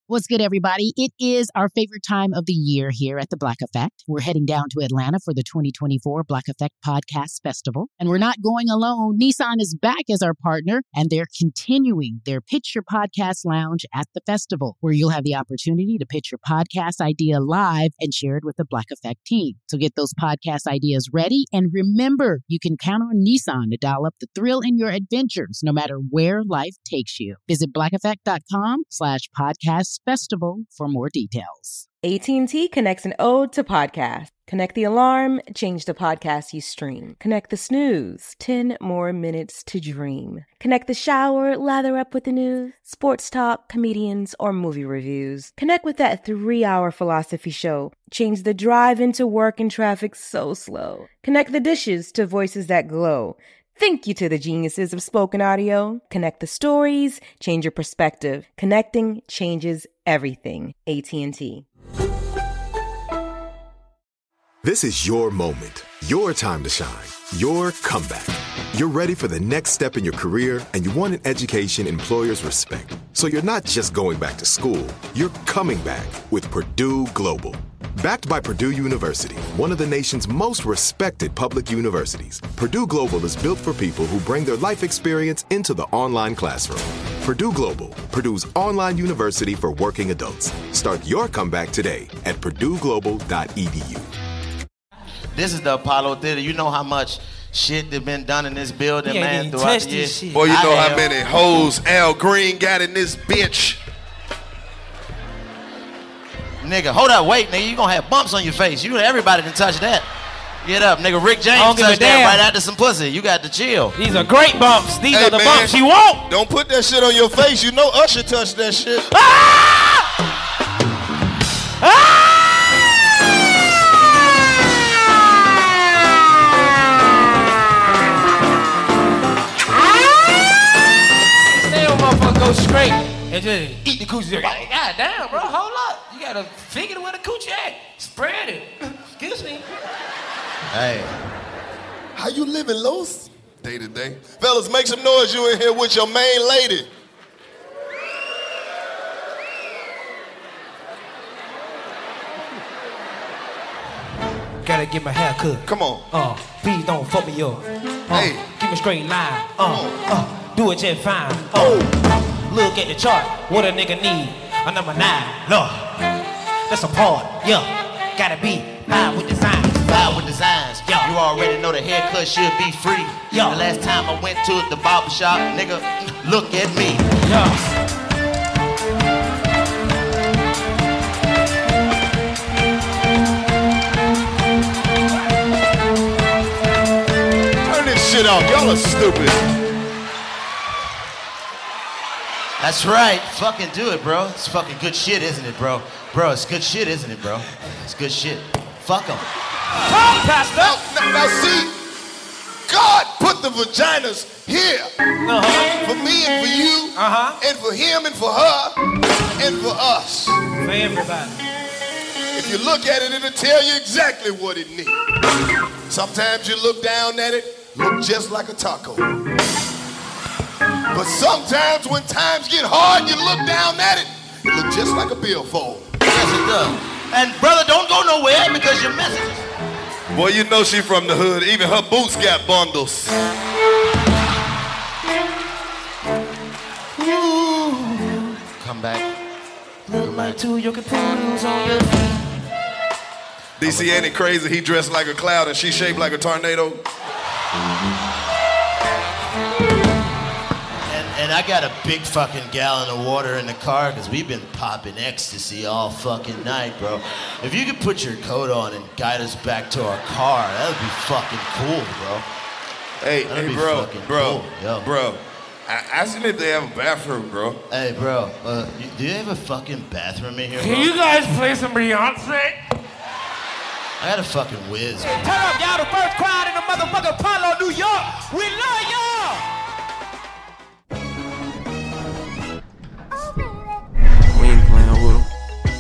What's good, everybody? It is our favorite time of the year here at the Black Effect. We're heading down to Atlanta for the 2024 Black Effect Podcast Festival. And we're not going alone. Nissan is back as our partner, and they're continuing their Pitch Your Podcast Lounge at the festival, where you'll have the opportunity to pitch your podcast idea live and share it with the Black Effect team. So get those podcast ideas ready. And remember, you can count on Nissan to dial up the thrill in your adventures, no matter where life takes you. Visit blackeffect.com/podcast festival for more details. AT&T connects an ode to podcast. Connect the alarm, change the podcast you stream. Connect the snooze, 10 more minutes to dream. Connect the shower, lather up with the news, sports talk, comedians, or movie reviews. Connect with that 3-hour philosophy show. Change the drive into work and traffic so slow. Connect the dishes to voices that glow. Thank you to the geniuses of spoken audio. Connect the stories, change your perspective. Connecting changes everything. AT&T. This is your moment, your time to shine, your comeback. You're ready for the next step in your career, and you want an education employers respect. So you're not just going back to school, you're coming back with Purdue Global. Backed by Purdue University, one of the nation's most respected public universities, Purdue Global is built for people who bring their life experience into the online classroom. Purdue Global, Purdue's online university for working adults. Start your comeback today at purdueglobal.edu. This is the Apollo Theater. You know how much shit that been done in this building, man, throughout touch the year. this shit. Boy, you know how many hoes Al Green got in this bitch. Nigga, hold up, wait, nigga. You gonna have bumps on your face. Everybody can touch that. Get up, nigga. Rick James touched that right after some pussy. You got to chill. These are great bumps. These are the bumps you want. Don't put that shit on your face. You know Usher touched that shit. Stay on, motherfucker. Go straight and just eat the coochie. God damn, bro. Hold up. You gotta figure where the coochie at. Spread it. Excuse me. Hey. How you living, Los? Day to day. Fellas, make some noise. You in here with your main lady. Gotta get my hair cut. Come on. Please don't fuck me up. Hey. Keep a straight line. Do it just fine. Look at the chart. What a nigga need. A number 9. Look. That's a part. Yeah. Gotta be live with designs. Live with designs. Yeah. You already know the haircut should be free. Yeah. The last time I went to the barber shop, nigga, look at me. Yeah. Shit off. Y'all are stupid. That's right. Fucking do it, bro. It's fucking good shit, isn't it, bro? Bro, it's good shit, isn't it, bro? It's good shit. Fuck them. Now see, God put the vaginas here for me and for you, and for him and for her, and for us. For everybody. If you look at it, it'll tell you exactly what it needs. Sometimes you look down at it, look just like a taco. But sometimes when times get hard, you look down at it, it look just like a billfold. Yes, it does. And brother, don't go nowhere because your messages. Boy, you know she from the hood. Even her boots got bundles. Come back. Look like 2 yoke poodles on your feet. DC ain't it crazy? He dressed like a cloud and she shaped like a tornado. And I got a big fucking gallon of water in the car because we've been popping ecstasy all fucking night, bro. If you could put your coat on and guide us back to our car, that would be fucking cool, bro. Hey, bro. Cool. Yo. Bro. I seen if they have a bathroom, bro. Hey, bro. Do you have a fucking bathroom in here, bro? Can you guys play some Beyonce? I got a fucking whiz. Turn up, y'all. The first crowd in the motherfucking Apollo, New York. We love y'all. We ain't playing with them.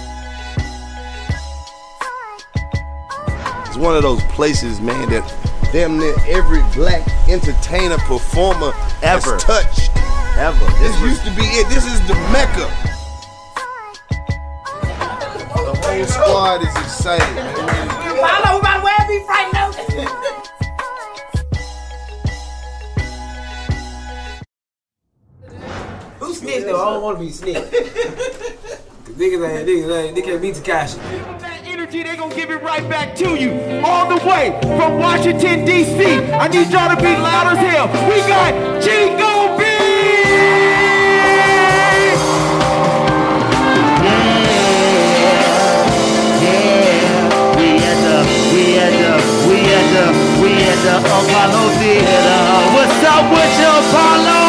It's one of those places, man, that damn near every black entertainer, performer ever has touched. Ever. This used to be it. This is the Mecca. whole squad is excited, man. Apollo, we about to wear beef right now. Who snitched though? I don't want to be snitched. Niggas can't beat Tekashi. That energy, they gonna give it right back to you. All the way from Washington, D.C. I need y'all to be loud as hell. We got Chico B! We at the Apollo Theater. What's up with you, Apollo?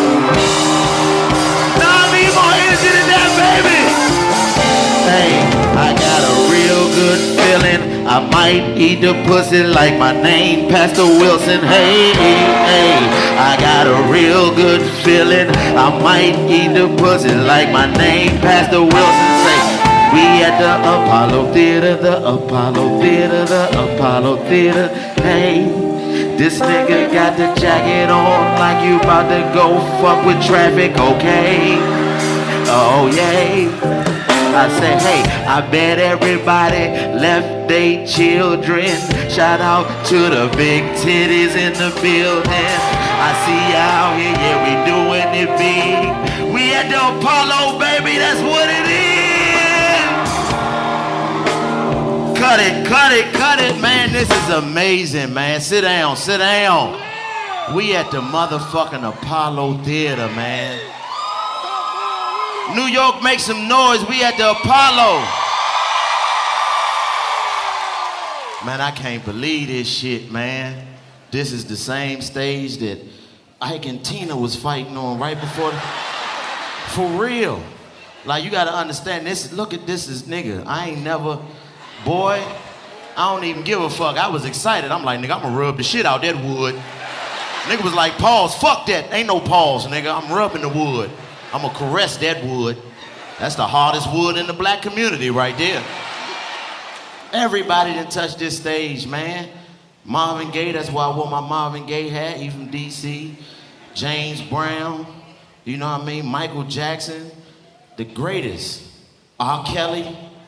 Now I need more energy than that, baby. Hey, I got a real good feeling. I might eat the pussy like my name, Pastor Wilson. Hey, I got a real good feeling. I might eat the pussy like my name, Pastor Wilson. Say, we at the Apollo Theater, the Apollo Theater, the Apollo Theater. Hey, this nigga got the jacket on like you about to go fuck with traffic, okay? Oh, yeah. I say, hey, I bet everybody left their children. Shout out to the big titties in the building. I see you out here, yeah, we doing it big. We at the Apollo, baby, that's what it is. Cut it, man. This is amazing, man. Sit down. We at the motherfucking Apollo Theater, man. New York, make some noise. We at the Apollo. Man, I can't believe this shit, man. This is the same stage that Ike and Tina was fighting on right before. For real. Like, you gotta understand this. Look at this nigga. I ain't never, boy, I don't even give a fuck. I was excited. I'm like, nigga, I'm gonna rub the shit out that wood. Nigga was like, pause, fuck that. Ain't no pause, nigga. I'm rubbing the wood. I'm gonna caress that wood. That's the hardest wood in the black community right there. Everybody done touched this stage, man. Marvin Gaye, that's why I wore my Marvin Gaye hat. He from DC. James Brown, you know what I mean? Michael Jackson, the greatest. R. Kelly.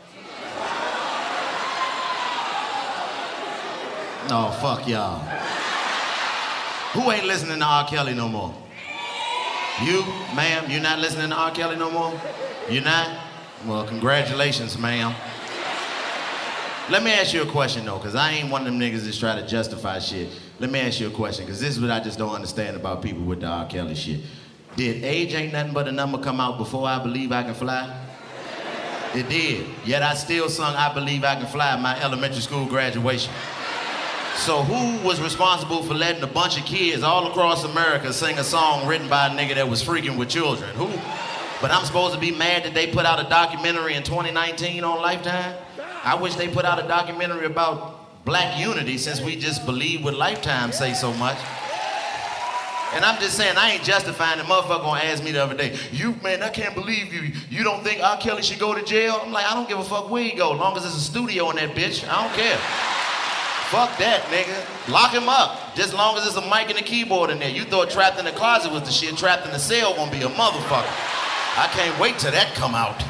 No, fuck y'all. Who ain't listening to R. Kelly no more? You, ma'am, you not listening to R. Kelly no more? You not? Well, congratulations, ma'am. Let me ask you a question, though, because I ain't one of them niggas that's try to justify shit. Let me ask you a question, because this is what I just don't understand about people with the R. Kelly shit. Did Age Ain't Nothing But a Number come out before I Believe I Can Fly? It did. Yet I still sung I Believe I Can Fly at my elementary school graduation. So who was responsible for letting a bunch of kids all across America sing a song written by a nigga that was freaking with children? Who? But I'm supposed to be mad that they put out a documentary in 2019 on Lifetime? I wish they put out a documentary about black unity since we just believe what Lifetime say so much. And I'm just saying, I ain't justifying the motherfucker gonna ask me the other day, man, I can't believe you don't think R. Kelly should go to jail? I'm like, I don't give a fuck where he go, as long as there's a studio in that bitch, I don't care. Fuck that, nigga. Lock him up. Just as long as there's a mic and a keyboard in there. You thought Trapped in the Closet was the shit. Trapped in the Cell gonna be a motherfucker. I can't wait till that come out.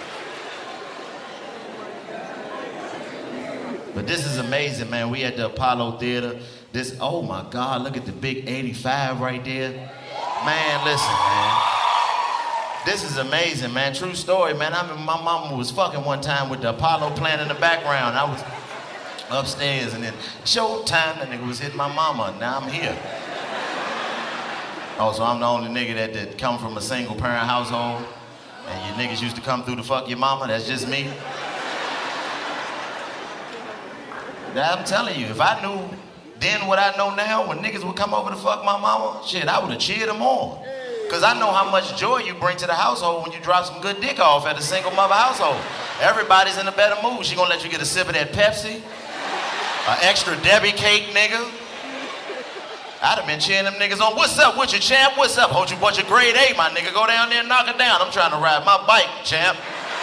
But this is amazing, man. We at the Apollo Theater. This, oh my God, look at the big 85 right there. Man, listen, man. This is amazing, man. True story, man. I remember my mama was fucking one time with the Apollo playing in the background. I was upstairs, and then showtime, that nigga was hitting my mama. Now I'm here. Oh, so I'm the only nigga that come from a single parent household, and you niggas used to come through to fuck your mama? That's just me? Now, I'm telling you, if I knew then what I know now, when niggas would come over to fuck my mama, shit, I would have cheered them on. Cause I know how much joy you bring to the household when you drop some good dick off at a single mother household. Everybody's in a better mood. She gonna let you get a sip of that Pepsi, an extra Debbie cake, nigga. I'd have been cheering them niggas on. What's up with you, champ? What's up? Hold you bunch of grade A, my nigga. Go down there and knock it down. I'm trying to ride my bike, champ.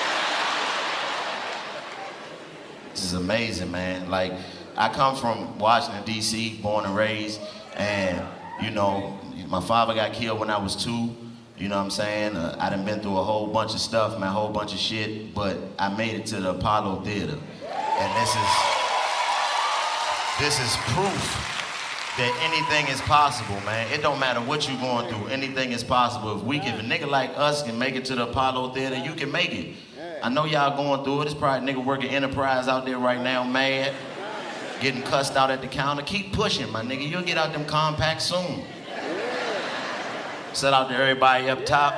This is amazing, man. Like, I come from Washington, D.C., born and raised, and, you know, my father got killed when I was 2. You know what I'm saying? I done been through a whole bunch of stuff, man, a whole bunch of shit, but I made it to the Apollo Theater. And this is proof that anything is possible, man. It don't matter what you're going through, anything is possible. If a nigga like us can make it to the Apollo Theater, you can make it. I know y'all going through it. There's probably a nigga working Enterprise out there right now, mad, getting cussed out at the counter. Keep pushing, my nigga. You'll get out them compacts soon. Set out to everybody up top.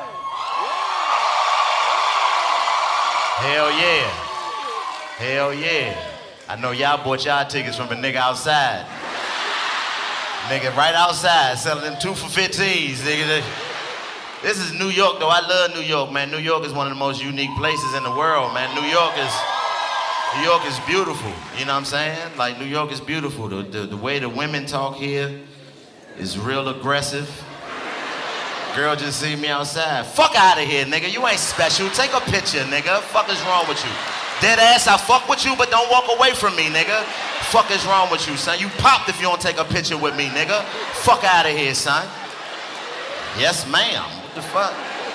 Hell yeah. Hell yeah. I know y'all bought y'all tickets from a nigga outside. Nigga right outside selling them 2 for 15s, nigga. This is New York, though. I love New York, man. New York is one of the most unique places in the world, man. New York is beautiful. You know what I'm saying? Like, New York is beautiful. The way the women talk here is real aggressive. Girl just see me outside. Fuck out of here, nigga. You ain't special. Take a picture, nigga. Fuck is wrong with you? Dead ass, I fuck with you, but don't walk away from me, nigga. Fuck is wrong with you, son? You popped if you don't take a picture with me, nigga. Fuck out of here, son. Yes, ma'am. What the fuck?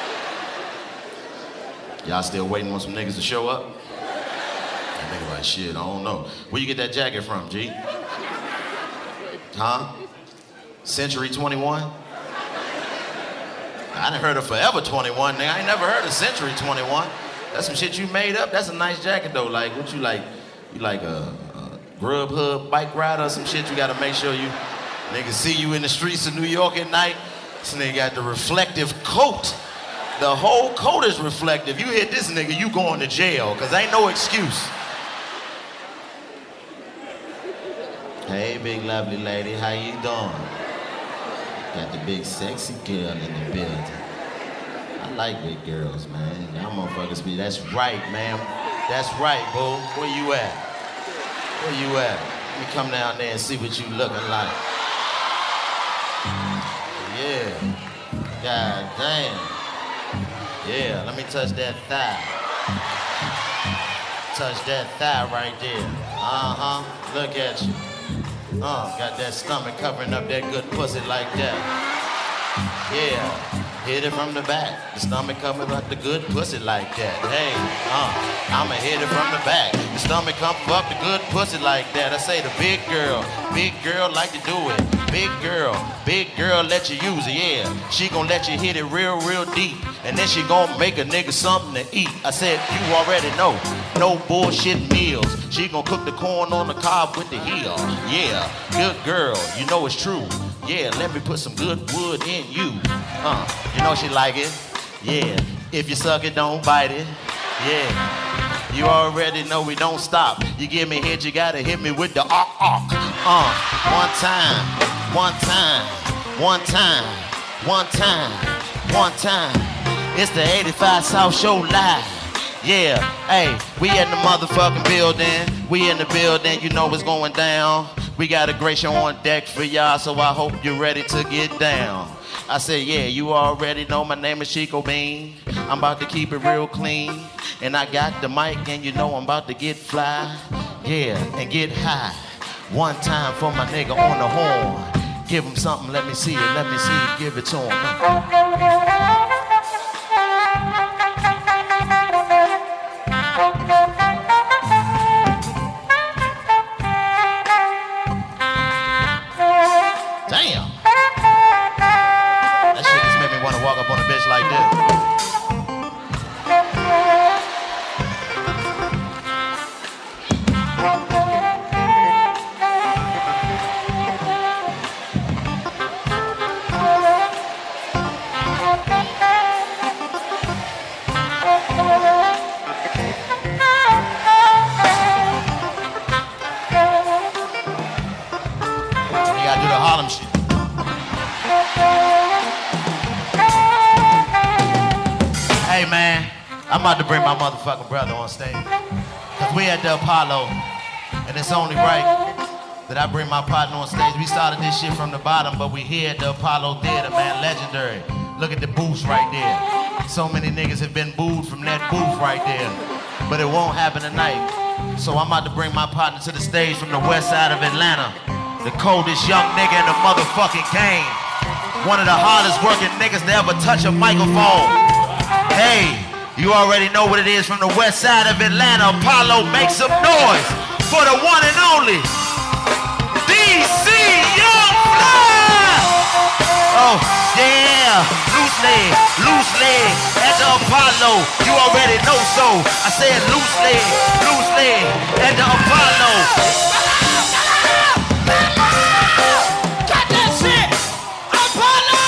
Y'all still waiting on some niggas to show up? That nigga like, shit, I don't know. Where you get that jacket from, G? Huh? Century 21? I done heard of Forever 21, nigga. I ain't never heard of Century 21. That's some shit you made up. That's a nice jacket, though. Like, what you like? You like a Grubhub bike ride or some shit? You gotta make sure you niggas see you in the streets of New York at night. This nigga got the reflective coat. The whole coat is reflective. You hit this nigga, you going to jail, because ain't no excuse. Hey, big lovely lady, how you doing? Got the big sexy girl in the building. I like big girls, man. Y'all motherfuckers be, that's right, man. That's right, boo. Where you at? Where you at? Let me come down there and see what you looking like. Yeah. God damn. Yeah, let me touch that thigh. Touch that thigh right there. Uh-huh. Look at you. Got that stomach covering up that good pussy like that. Yeah. Hit it from the back. The stomach covering up the good pussy like that. Hey, I'ma hit it from the back. The stomach covering up the good pussy like that. I say the big girl like to do it. Big girl let you use it, yeah. She gon' let you hit it real, real deep. And then she gon' make a nigga something to eat. I said, you already know, no bullshit meals. She gon' cook the corn on the cob with the heel. Yeah, good girl, you know it's true. Yeah, let me put some good wood in you. You know she like it. Yeah, if you suck it, don't bite it. Yeah, you already know we don't stop. You give me hit, you gotta hit me with the ark. One time, one time, one time, one time, one time. It's the 85 South Show Live. Yeah, hey, we in the motherfucking building. We in the building, you know what's going down. We got a great show on deck for y'all, so I hope you're ready to get down. I said, yeah, you already know my name is Chico Bean. I'm about to keep it real clean. And I got the mic, and you know I'm about to get fly. Yeah, and get high. One time for my nigga on the horn. Give him something, let me see it, give it to him. Damn. That shit just made me want to walk up on a bitch like this. Harlem shit. Hey man, I'm about to bring my motherfucking brother on stage. Cause we at the Apollo, and it's only right that I bring my partner on stage. We started this shit from the bottom, but we here at the Apollo Theater, man, legendary. Look at the booths right there. So many niggas have been booed from that booth right there. But it won't happen tonight. So I'm about to bring my partner to the stage from the west side of Atlanta. The coldest young nigga in the motherfucking game. One of the hardest working niggas to ever touch a microphone. Hey, you already know what it is from the west side of Atlanta. Apollo, make some noise for the one and only DC Young Fly. Oh, yeah, loosely at the Apollo. You already know so. I said loosely at the Apollo. Got that shit, Apollo!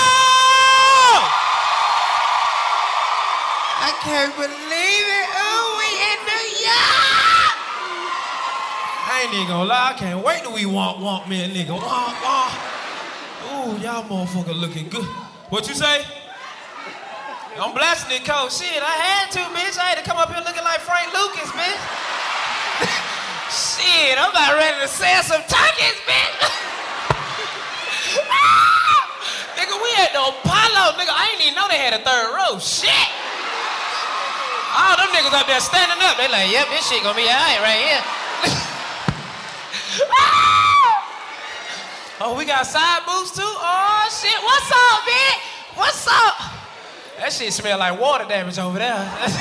I can't believe it. Oh, we in New York. I ain't even gonna lie. I can't wait till we want me a nigga. Ooh, y'all motherfucker looking good. What you say? I'm blasting it cold. Shit, I had to, bitch. I had to come up here looking like Frank Lucas, bitch. Shit, I'm about ready to sell some turkeys, bitch. Nigga, we at the Apollo, nigga. I ain't even know they had a third row. Shit. All them niggas up there standing up. They like, yep, this shit gonna be all right right here. Oh, we got side booths too? Oh, shit. What's up, bitch? What's up? That shit smell like water damage over there.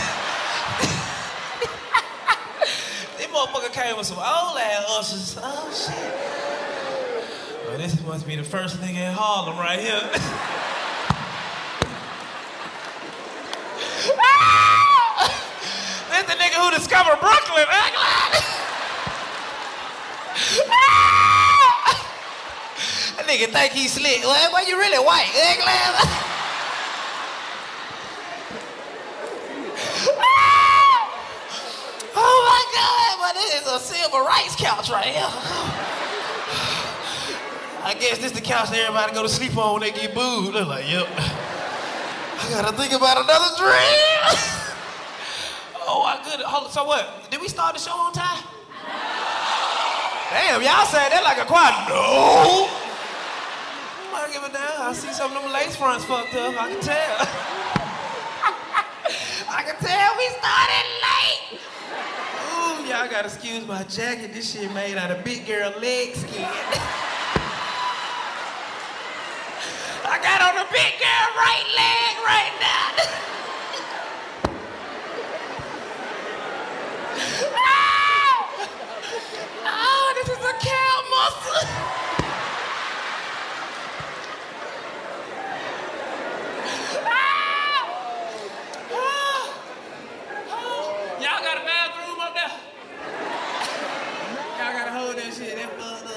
This motherfucker came with some old ass ushers. Oh, shit. Oh, this must be the first nigga in Harlem right here. This the nigga who discovered Brooklyn. That nigga think he slick. Why you really white? Oh my God, but this is a civil rights couch right here. I guess this the couch that everybody go to sleep on when they get booed. They're like, yep. I gotta think about another dream. Oh my goodness. So what? Did we start the show on time? Damn, y'all said that like a choir. No. I don't give a damn. I see some of them lace fronts fucked up. I can tell. I can tell we started late. Ooh, y'all gotta excuse my jacket. This shit made out of big girl leg skin. I got on a big girl right leg right now. Oh, this is a cow muscle. Y'all got a bathroom up there? Y'all gotta hold that shit. That fucked up.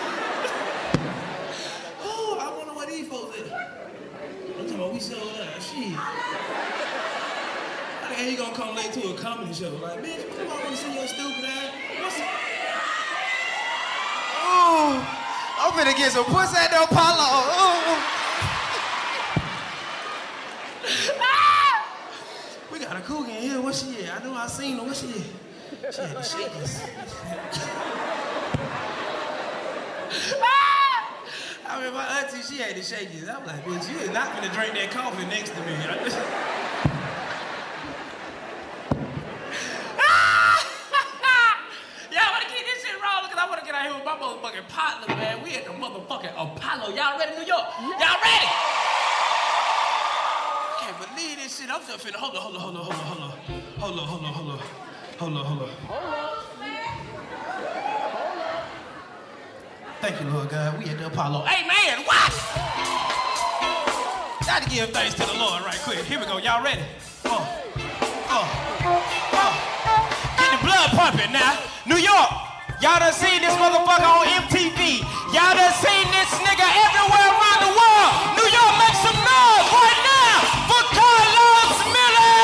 Oh, I wonder what these folks is. I'm talking about we sold out. Shit. How the hell you gonna come late to a comedy show? Like, bitch, come on, wanna see your stupid ass. What's up? Oh, I'm finna get some pussy at the Apollo. Oh. We got a cougar in here. What's she at? I know I seen her. What's she at? She had the shakers. I mean, my auntie, she had the shakers. I'm like, bitch, you is not gonna drink that coffee next to me. Y'all wanna keep this shit rolling? Cause I wanna get out here with my motherfucking partner, man. We at the motherfucking Apollo. Y'all ready, New York? Y'all ready? I can't believe this shit. I'm just finna, hold on. Thank you, Lord God. We at the Apollo. Hey, man, what? Gotta give thanks to the Lord right quick. Here we go. Y'all ready? Get the blood pumping now. New York, y'all done seen this motherfucker on MTV. Y'all done seen this nigga everywhere around the world. New York, make some noise right now for Carlos Miller!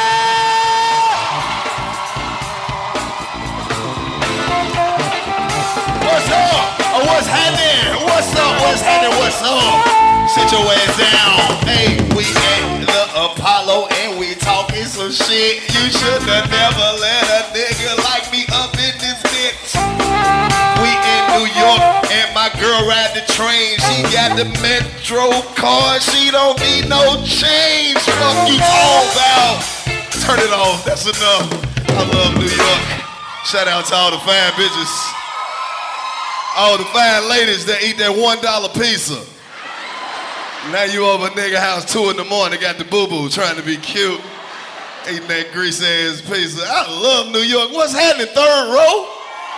What's up? Oh, what's happening? What's up? What's happening? What's up? Sit your ass down. Hey, we at the Apollo and we talking some shit. You should have never let a nigga like me up in this bitch. We in New York and my girl ride the train. She got the Metro card. She don't need no change. Fuck you all about. Turn it off. That's enough. I love New York. Shout out to all the fine bitches. All the fine ladies that eat that $1 pizza. Now you over nigga house 2 in the morning, got the boo-boo trying to be cute. Eating that greasy ass pizza. I love New York. What's happening, third row?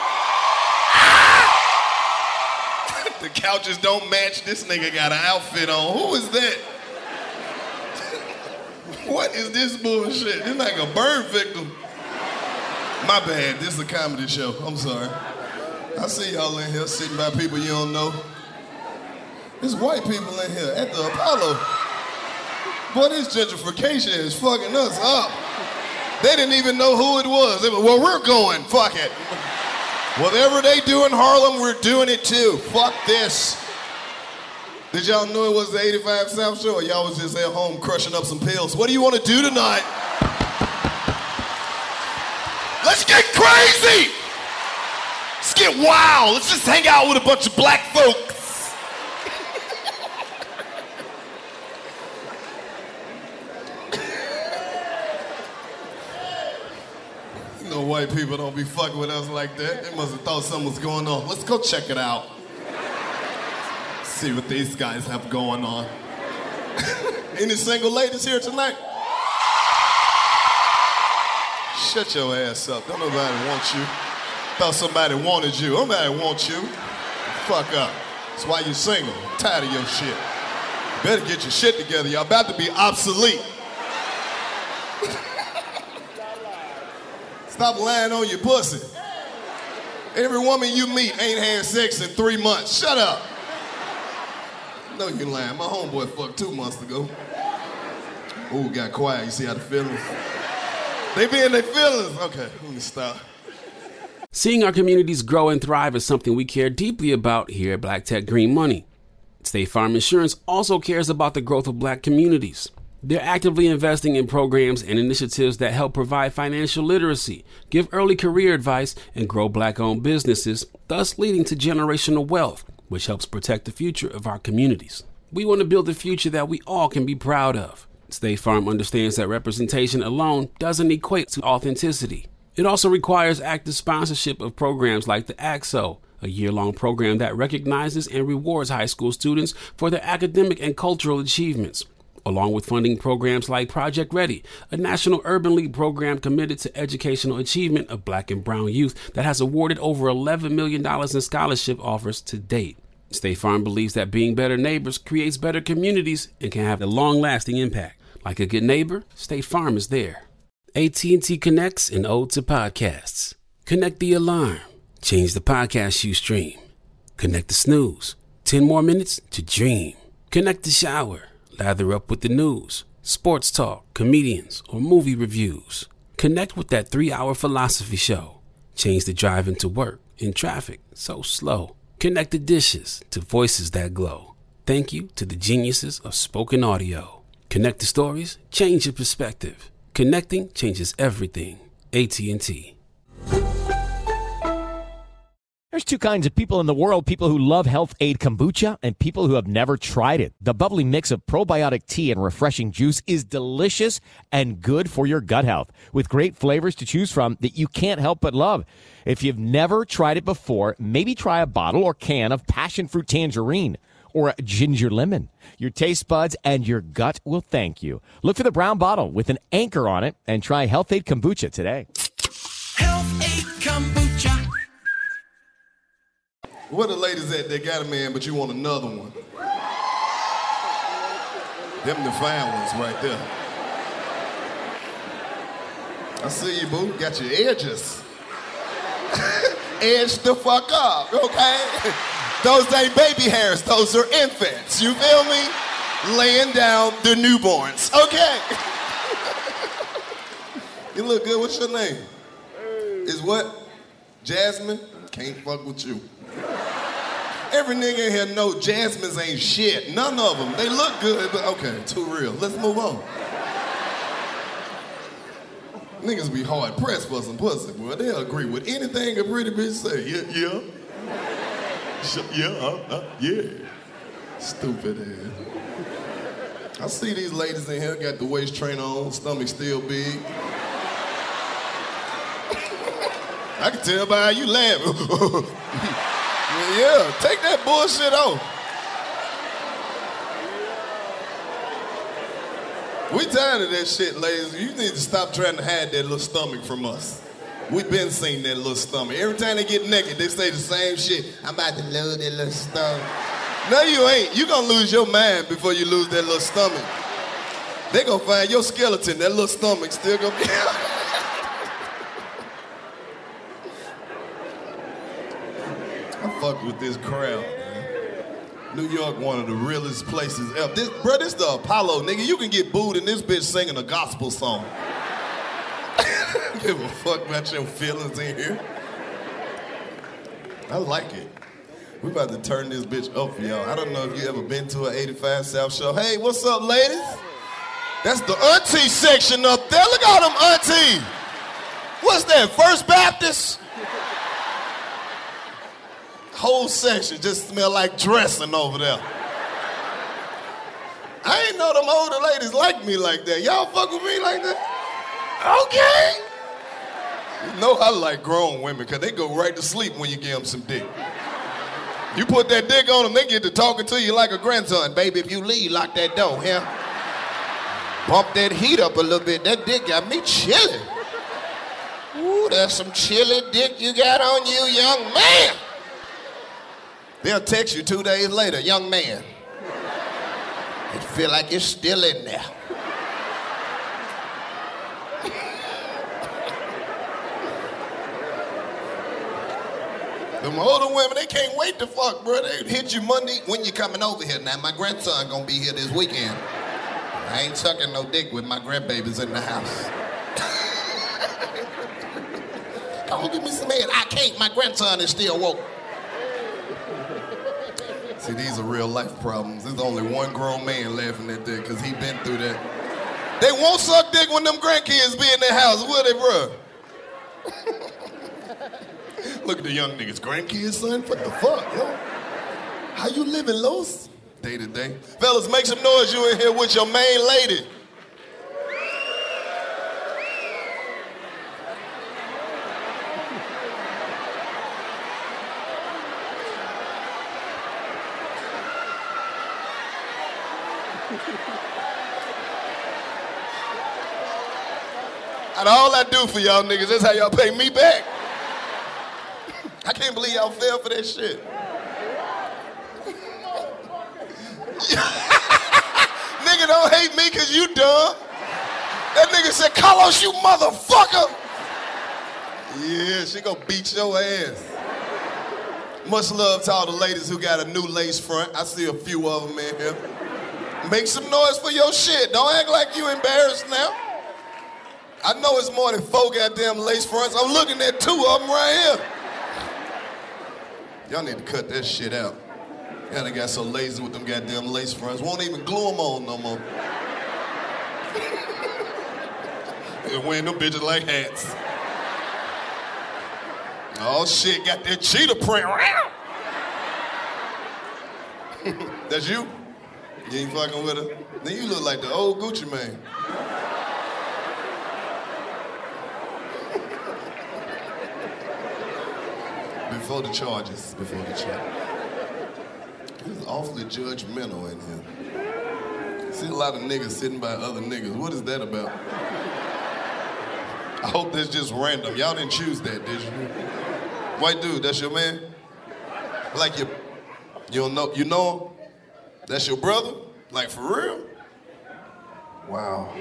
The couches don't match. This nigga got an outfit on. Who is that? What is this bullshit? This like a burn victim. My bad, this is a comedy show. I'm sorry. I see y'all in here sitting by people you don't know. There's white people in here at the Apollo. Boy, this gentrification is fucking us up. They didn't even know who it was. They were, well, we're going, fuck it. Whatever they do in Harlem, we're doing it too. Fuck this. Did y'all know it was the 85 South Show, or y'all was just at home crushing up some pills? What do you want to do tonight? Let's get crazy! Let's get wild. Let's just hang out with a bunch of black folks. You know white people don't be fucking with us like that. They must have thought something was going on. Let's go check it out. See what these guys have going on. Any single ladies here tonight? Shut your ass up. Don't nobody want you. Thought somebody wanted you. Nobody wants you. Fuck up. That's why you single. I'm tired of your shit. You better get your shit together. Y'all about to be obsolete. Stop lying on your pussy. Every woman you meet ain't had sex in 3 months. Shut up. No, you lying. My homeboy fucked 2 months ago. Ooh, got quiet. You see how the feelings? They be in their feelings. Okay, let me stop. Seeing our communities grow and thrive is something we care deeply about here at Black Tech Green Money. State Farm Insurance also cares about the growth of black communities. They're actively investing in programs and initiatives that help provide financial literacy, give early career advice, and grow black-owned businesses, thus leading to generational wealth, which helps protect the future of our communities. We want to build a future that we all can be proud of. State Farm understands that representation alone doesn't equate to authenticity. It also requires active sponsorship of programs like the AXO, a year-long program that recognizes and rewards high school students for their academic and cultural achievements, along with funding programs like Project Ready, a National Urban League program committed to educational achievement of black and brown youth that has awarded over $11 million in scholarship offers to date. State Farm believes that being better neighbors creates better communities and can have a long-lasting impact. Like a good neighbor, State Farm is there. AT&T connects an ode to podcasts. Connect the alarm. Change the podcast you stream. Connect the snooze. 10 more minutes to dream. Connect the shower. Lather up with the news, sports talk, comedians, or movie reviews. Connect with that 3-hour philosophy show. Change the drive into work in traffic so slow. Connect the dishes to voices that glow. Thank you to the geniuses of spoken audio. Connect the stories, change your perspective. Connecting changes everything. AT&T. There's two kinds of people in the world, people who love Health Aid Kombucha and people who have never tried it. The bubbly mix of probiotic tea and refreshing juice is delicious and good for your gut health, with great flavors to choose from that you can't help but love. If you've never tried it before, maybe try a bottle or can of passion fruit tangerine or ginger lemon. Your taste buds and your gut will thank you. Look for the brown bottle with an anchor on it and try Health Aid Kombucha today. Health Aid Kombucha. Where the ladies at that got a man, but you want another one? Them the fine ones right there. I see you, boo. Got your edges. Edge the fuck up, okay? Those ain't baby hairs. Those are infants. You feel me? Laying down the newborns. Okay. You look good. What's your name? Is what? Jasmine? Can't fuck with you. Every nigga in here know Jasmines ain't shit. None of them. They look good, but okay, too real. Let's move on. Niggas be hard pressed for some pussy, boy. They'll agree with anything a pretty bitch say. Yeah. Yeah. Stupid ass. I see these ladies in here got the waist trainer on, stomach still big. I can tell by how you laugh. Yeah, take that bullshit off. We tired of that shit, ladies. You need to stop trying to hide that little stomach from us. We've been seeing that little stomach. Every time they get naked, they say the same shit. I'm about to lose that little stomach. No, you ain't. You gonna lose your mind before you lose that little stomach. They gonna find your skeleton. That little stomach still gonna be. I fuck with this crowd, man. New York, one of the realest places ever. This the Apollo, nigga. You can get booed in this bitch singing a gospel song. Give a fuck about your feelings in here. I like it. We about to turn this bitch up for y'all. I don't know if you ever been to an 85 South show. Hey, what's up, ladies? That's the auntie section up there. Look at them aunties. What's that, First Baptist? Whole section just smell like dressing over there. I ain't know them older ladies like me like that. Y'all fuck with me like that? Okay. You know I like grown women because they go right to sleep when you give them some dick. You put that dick on them, they get to talking to you like a grandson. Baby, if you leave, lock that door, yeah? Bump that heat up a little bit. That dick got me chilly. Ooh, that's some chilly dick you got on you, young man. They'll text you 2 days later, young man. It feel like it's still in there. Them older women, they can't wait to fuck, bro. They hit you Monday. When you coming over here? Now, my grandson gonna be here this weekend. I ain't sucking no dick with my grandbabies in the house. Don't give me some head. I can't. My grandson is still woke. See, these are real life problems. There's only one grown man laughing at that because he been through that. They won't suck dick when them grandkids be in their house, will they, bro? Look at the young niggas. Grandkids, son? What the fuck, yo? How you living, Los? Day to day. Fellas, make some noise. You in here with your main lady. And all I do for y'all niggas, that's how y'all pay me back. I can't believe y'all fell for that shit. Nigga, don't hate me because you dumb. That nigga said, Carlos, you motherfucker. Yeah, she gonna beat your ass. Much love to all the ladies who got a new lace front. I see a few of them in here. Make some noise for your shit. Don't act like you embarrassed now. I know it's more than 4 goddamn lace fronts. I'm looking at 2 of them right here. Y'all need to cut that shit out. Y'all done got so lazy with them goddamn lace fronts. Won't even glue them on no more. They're wearing them bitches like hats. Oh shit, got that cheetah print. That's you? You ain't fucking with her? Then you look like the old Gucci man. Before the charges. This is awfully judgmental in here. See a lot of niggas sitting by other niggas. What is that about? I hope that's just random. Y'all didn't choose that, did you? White dude, that's your man? Like you don't know, you know him? That's your brother? Like for real? Wow.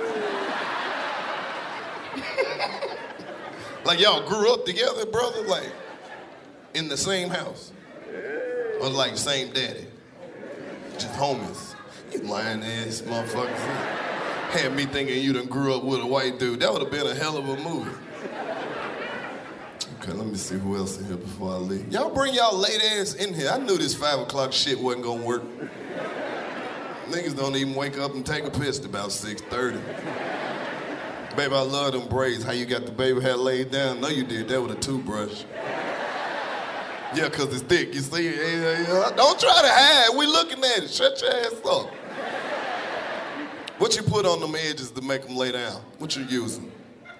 Like y'all grew up together, brother? Like in the same house? Or like same daddy? Just homies. You lying ass motherfuckers. Had me thinking you done grew up with a white dude. That would have been a hell of a movie. Okay, let me see who else in here before I leave. Y'all bring y'all late ass in here. I knew this 5 o'clock shit wasn't gonna work. Niggas don't even wake up and take a piss till about 6:30. Baby, I love them braids. How you got the baby hair laid down? No, you did that with a toothbrush. Yeah, because it's thick. You see? Don't try to hide. We looking at it. Shut your ass up. What you put on them edges to make them lay down? What you using?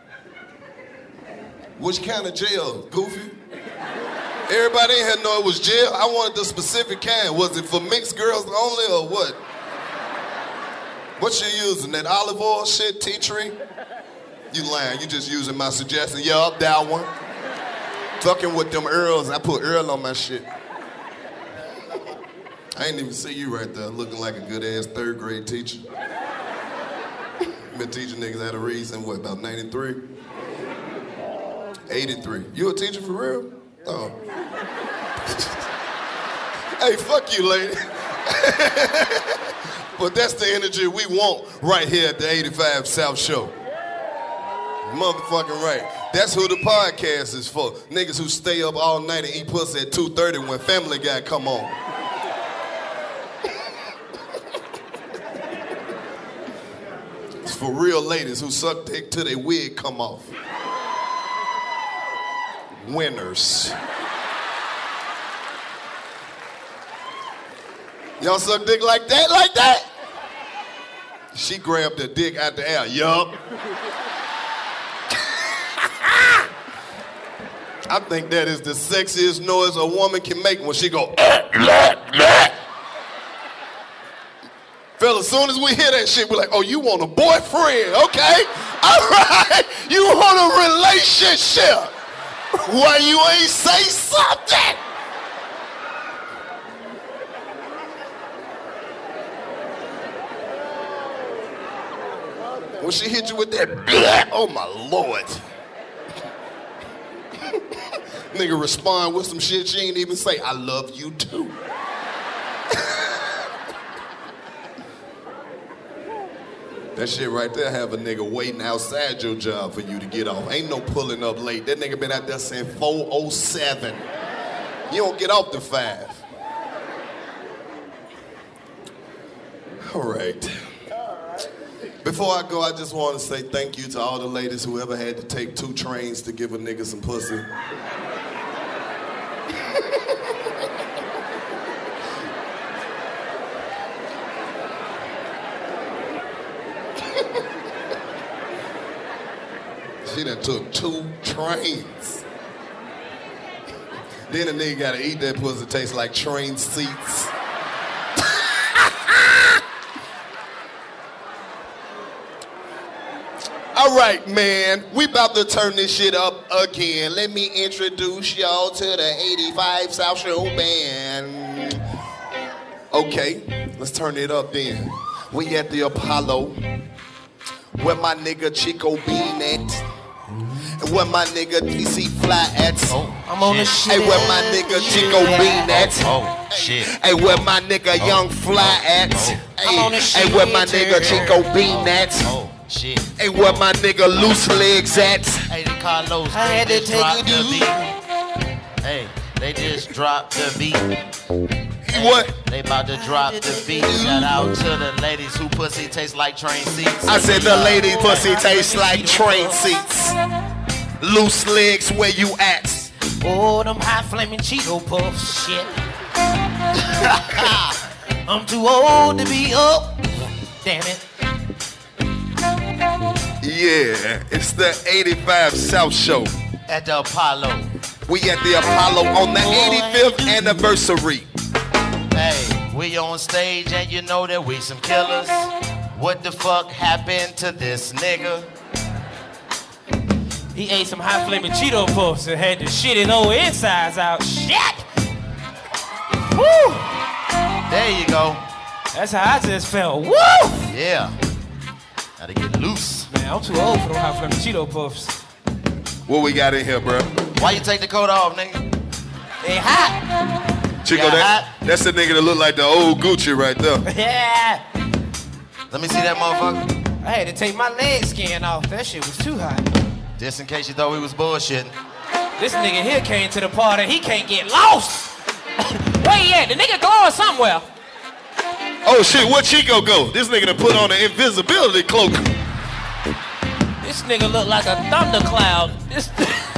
Which kind of gel, Goofy? Everybody in here know it was gel. I wanted the specific kind. Was it for mixed girls only or what? What you using, that olive oil shit, tea tree? You lying, you just using my suggestion. Yup, that one. Fucking with them Earls, I put Earl on my shit. I ain't even see you right there looking like a good-ass third grade teacher. Been teaching niggas how to read since what, about 93? 83. You a teacher for real? Oh. Hey, fuck you, lady. But that's the energy we want right here at the 85 South Show. Motherfucking right. That's who the podcast is for. Niggas who stay up all night and eat pussy at 2:30 when Family Guy come on. It's for real ladies who suck dick till their wig come off. Winners. Y'all suck dick like that, like that? She grabbed the dick out the air. Yup. I think that is the sexiest noise a woman can make when she go, Fella, as soon as we hear that shit, we're like, oh, you want a boyfriend, okay? All right, you want a relationship. Why you ain't say something? When she hit you with that, oh my Lord. Nigga respond with some shit she ain't even say, I love you too. That shit right there have a nigga waiting outside your job for you to get off. Ain't no pulling up late. That nigga been out there saying 4:07. You don't get off the 5. All right. Before I go, I just want to say thank you to all the ladies who ever had to take 2 trains to give a nigga some pussy. She done took 2 trains. Then a nigga gotta eat that pussy, taste like train seats. All right, man, we about to turn this shit up again. Let me introduce y'all to the 85 South Show Band. Okay, let's turn it up then. We at the Apollo, where my nigga Chico Bean at. Where my nigga DC Fly at. Oh, I'm on the shit. Hey, where my nigga Chico Bean at. Oh, shit. Hey, where my nigga Young Fly at. Hey, where my nigga Chico Bean at. Oh, shit. Hey, where my nigga Loose Legs at. Hey, the Carlos, I had to take dropped you the beat. Hey, they just dropped the beat. What? They about to drop the beat. Shout out to the ladies who pussy tastes like train seats. I said the lady pussy tastes like train seats. Loose Legs, where you at? Oh, them high flaming Cheeto puffs, shit. I'm too old to be up. Damn it. Yeah, it's the 85 South Show. At the Apollo. We at the Apollo on the 85th anniversary. Hey, we on stage and you know that we some killers. What the fuck happened to this nigga? He ate some high flaming Cheeto puffs and had to shit his old insides out. Shit! Woo! There you go. That's how I just felt. Woo! Yeah. Gotta get loose. Man, I'm too old for them high flaming Cheeto puffs. What we got in here, bro? Why you take the coat off, nigga? They hot. Chico, that's the nigga that look like the old Gucci right there. Yeah. Let me see that motherfucker. I had to take my leg skin off. That shit was too hot. Just in case you thought we was bullshitting. This nigga here came to the party. He can't get lost. Where he at? The nigga going somewhere. Oh shit, where Chico go? This nigga done put on an invisibility cloak. This nigga look like a thundercloud. This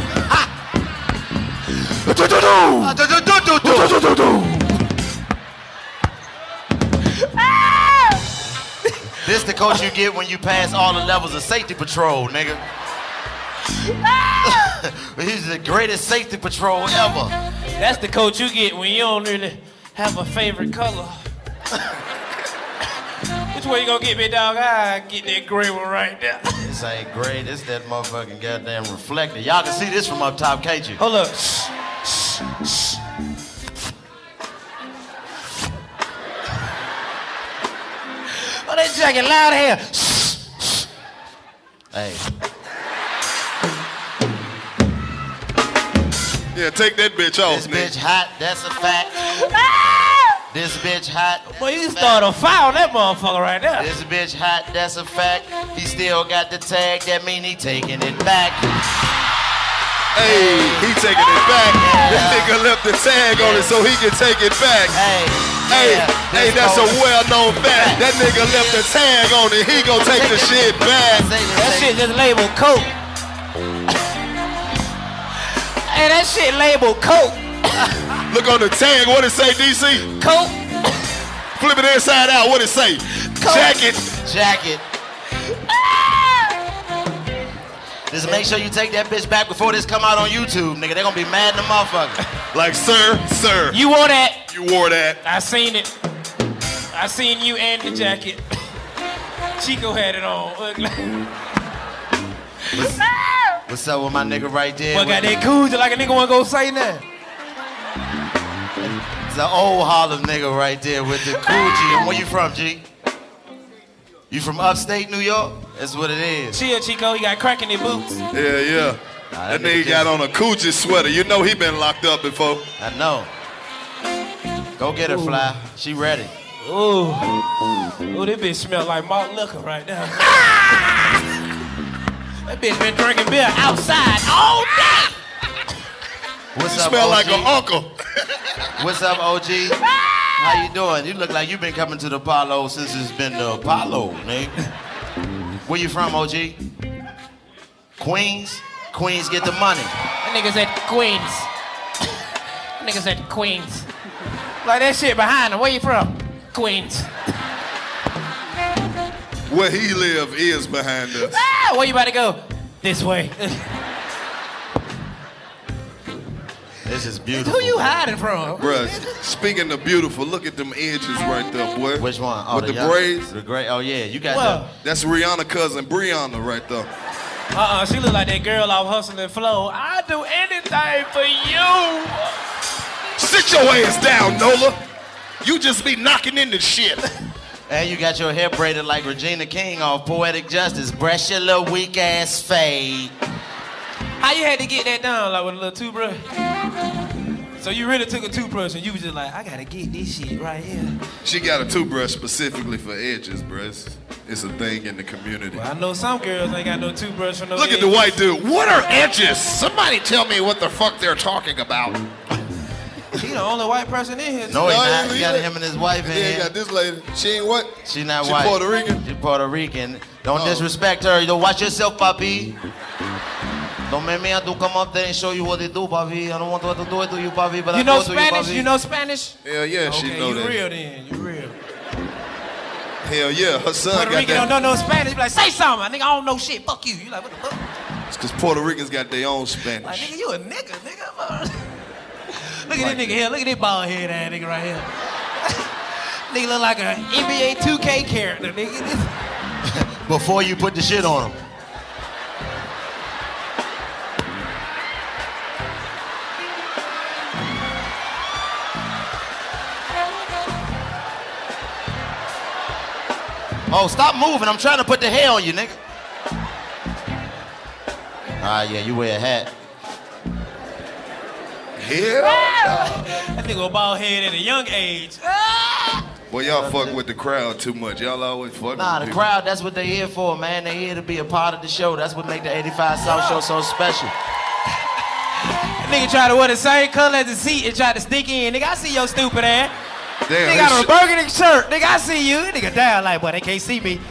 This the coach you get when you pass all the levels of safety patrol, nigga. He's the greatest safety patrol ever. That's the coach you get when you don't really have a favorite color. Which way you gonna get me, dog? I get that gray one right there. This ain't gray. This that motherfucking goddamn reflector. Y'all can see this from up top, can't you? Hold up. Oh, that jacket loud here. Hey. Yeah, take that bitch off, This bitch hot, that's a fact. This bitch hot. Boy, you start a fire on that motherfucker right there. This bitch hot, that's a fact. He still got the tag, that mean he taking it back. Hey, he taking it back. This nigga left the tag on it so he can take it back. Hey, that's a well-known fact. That nigga left the tag on it, he gon' take the shit back. That shit just labeled Coke. Hey, that shit labeled Coke. Look on the tag, what it say, DC? Coke. Flip it inside out, what it say? Coke. Jacket. Just make sure you take that bitch back before this come out on YouTube, nigga. They gonna be mad in the motherfucker. Like, sir. You wore that. You wore that. I seen it. I seen you and the jacket. Chico had it on. What's up with my nigga right there? What got that cool like a nigga wanna go say that? It's an old Harlem nigga right there with the cool G. And where you from, G? You from upstate New York? That's what it is. Chill, Chico. He got crack in his boots. Yeah. That nigga got on a Coochie sweater. You know he been locked up before. I know. Go get her, Fly. She ready. Ooh, this bitch smell like malt liquor right now. That bitch been drinking beer outside all day. What's you up, smell OG? like an uncle. What's up, OG? How you doing? You look like you been coming to the Apollo since it's been the Apollo, nigga. Where you from, OG? Queens? Queens get the money. That nigga said Queens. That nigga said Queens. Like that shit behind him. Where you from? Queens. Where he live is behind us. Where you about to go? This way. This is beautiful. Who you hiding from? Bruh, speaking of beautiful, look at them edges right there, boy. Which one? Oh, with the young, braids. The gray. Oh yeah, you got Well, That's Rihanna cousin Brianna right there. she look like that girl off Hustle and Flow. I'd do anything for you. Sit your ass down, Nola. You just be knocking into shit. And you got your hair braided like Regina King off Poetic Justice. Brush your little weak ass fade. How you had to get that done, like with a little toothbrush? So you really took a toothbrush and you was just like, I gotta get this shit right here. She got a toothbrush specifically for edges, bruh. It's a thing in the community. Well, I know some girls ain't got no toothbrush for no Look at the white dude. What are edges? Somebody tell me what the fuck they're talking about. He the only white person in here. No, he not. He got him and his wife in here. Yeah, got this lady. She ain't what? She not She white. Puerto Rican? She Puerto Rican. Don't disrespect her. Don't watch yourself, papi. Don't make me have to come up there and show you what they do, papi. I don't want to do it to you, papi, but You I know do it to you, Spanish? papi. You know Spanish? Hell yeah, Okay, she know you that. real then. You real. Hell yeah, her son Puerto got Rican that. don't know no Spanish. Be like, say something. I think I don't know shit. Fuck you. You like, what the fuck? It's because Puerto Ricans got their own Like, Spanish. nigga, you a nigga. Look at this nigga here. Look at this bald head ass nigga right here. Nigga look like an NBA 2K character, nigga. Before you put the shit on him. Oh, stop moving. I'm trying to put the hair on you, nigga. Yeah, you wear a hat. Hell That nigga a bald head at a young age. Boy, y'all fuck with the crowd too much. Y'all always fuck Nah, with the people. crowd, that's what they here for, man. They here to be a part of the show. That's what make the 85 South Show so special. Nigga try to wear the same color as the seat and try to sneak in. Nigga, I see your stupid ass. Damn, Nigga got on a burgundy shirt. Nigga, I see you. Nigga down like, boy, they can't see me.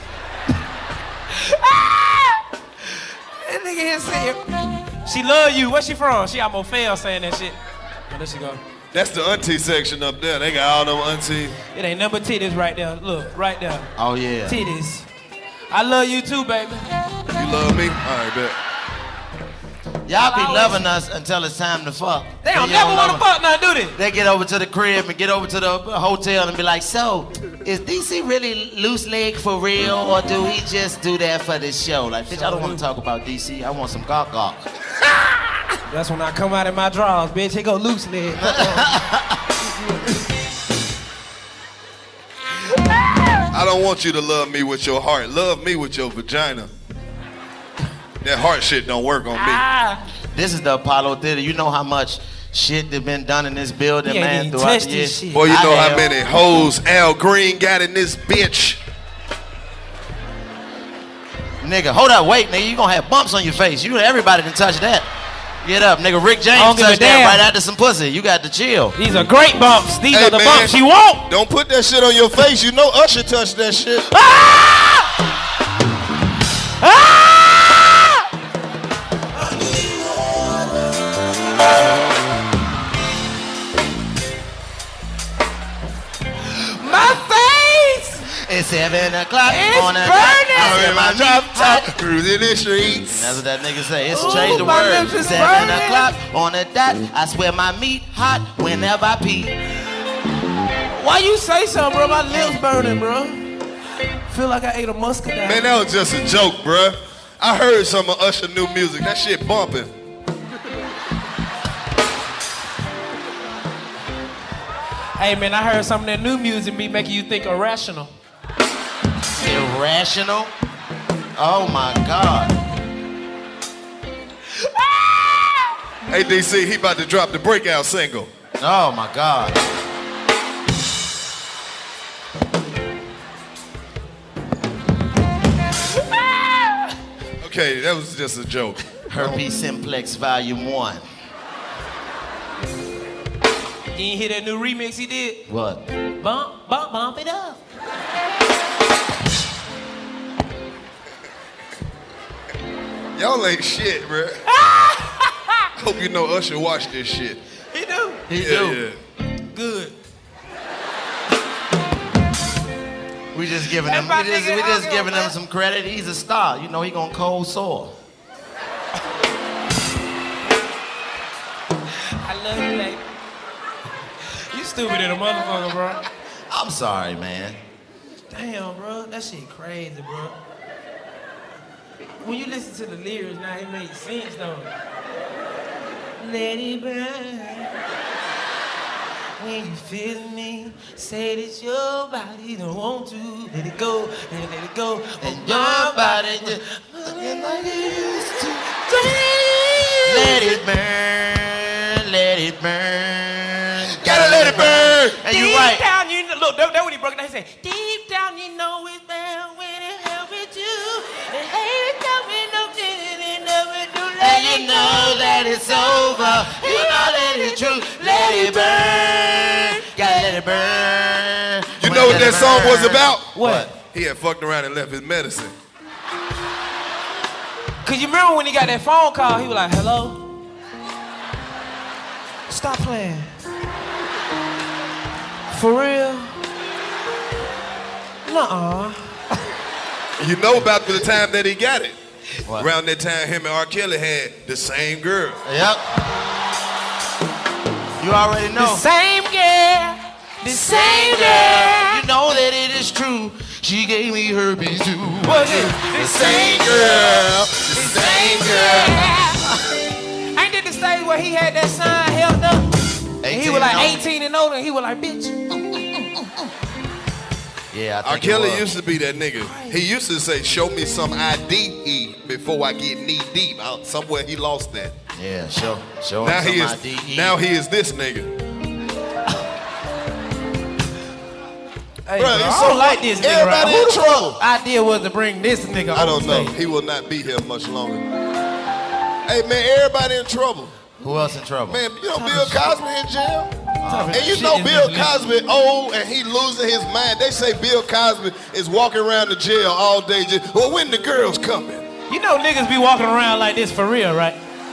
That nigga here see you. She love you. Where she from? She almost fail saying that shit. Oh, there she go. That's the auntie section up there. They got all them auntie. It ain't number titties right there. Look, right there. Oh, yeah. Titties. I love you too, baby. You love me? All right, bet. Y'all be loving us until it's time to fuck. They don't never want to fuck nothing, do they? They get over to the crib and get over to the hotel and be like, so, is DC really loose leg for real, or do he just do that for this show? Like, bitch, I don't want to talk about DC. I want some gawk. That's when I come out in my drawers, bitch. Here go loose leg. I don't want you to love me with your heart. Love me with your vagina. That heart shit don't work on me. This is the Apollo Theater. You know how much shit that been done in this building, man, throughout the years? Boy, you know how many hoes Al Green got in this bitch. Nigga, hold up, wait, nigga. You gonna have bumps on your face. Everybody can touch that. Get up, nigga. Rick James touched that right after some pussy. You got to chill. These are great bumps. These are the bumps you want. Don't put that shit on your face. You know Usher touched that shit. My face! It's 7 o'clock on a burning. I'm in my drop top, cruising the streets. That's what that nigga say. It's change the word. 7 o'clock on a dot. I swear my meat hot whenever I pee. Why you say something, bro? My lips burning, bro. Feel like I ate a muscadine. Man, that was just a joke, bruh. I heard some of Usher new music. That shit bumping. Hey, man, I heard some of that new music be making you think irrational. Irrational? Oh, my God. Hey, DC, he about to drop the breakout single. Oh, my God. Okay, that was just a joke. Herpes Simplex Volume 1. You ain't hear that new remix he did? What? Bump it up. Y'all ain't shit, bruh. Hope you know Usher watched this shit. He do. He do. Yeah. Good. We just giving him. We just giving him some credit. He's a star. You know he gonna cold sore. I love you, lady. You stupid in a motherfucker, bro. I'm sorry, man. Damn, bro. That shit crazy, bro. When you listen to the lyrics now, it makes sense, though. Let it burn. When you feel me, say that your body don't want to. Let it go, and let it go. And your body just looking like it used to. Let it burn, let it burn. Gotta let it burn. And you right. Deep down, you know, look, that when he broke it down, he said, deep down, you know it's bad when it helps with you. And hate it, don't be no feeling, never do let And you know that it's over. You know that it's true. Let it burn. Gotta let it burn. You know what that song was about? What? He had fucked around and left his medicine. Cause you remember when he got that phone call, he was like, hello? Stop playing. For real? Nuh-uh. You know about the time that he got it. What? Around that time, him and R. Kelly had the same girl. Yep. You already know. The same girl. The same girl. You know that it is true. She gave me herpes too. What's it? The same girl. The same girl. Ain't that the stage where he had that sign held up? And he was like 18 and older, and he was like, bitch. Yeah, I R. think Kelly used to be that nigga. He used to say, show me some ID before I get knee deep. Somewhere he lost that. Yeah, show Now him he some is. IDE. Now he is this nigga. Hey, Bruh, bro, you I so don't like this nigga. everybody Right? in trouble. Idea was to bring this nigga I on don't know. stage. He will not be here much longer. Hey man, everybody in trouble. Who else in trouble? Man, you know Bill Cosby in jail? And you shit know in Bill this Cosby old and he losing his mind. They say Bill Cosby is walking around the jail all day just, well, when the girls coming? You know niggas be walking around like this for real, right?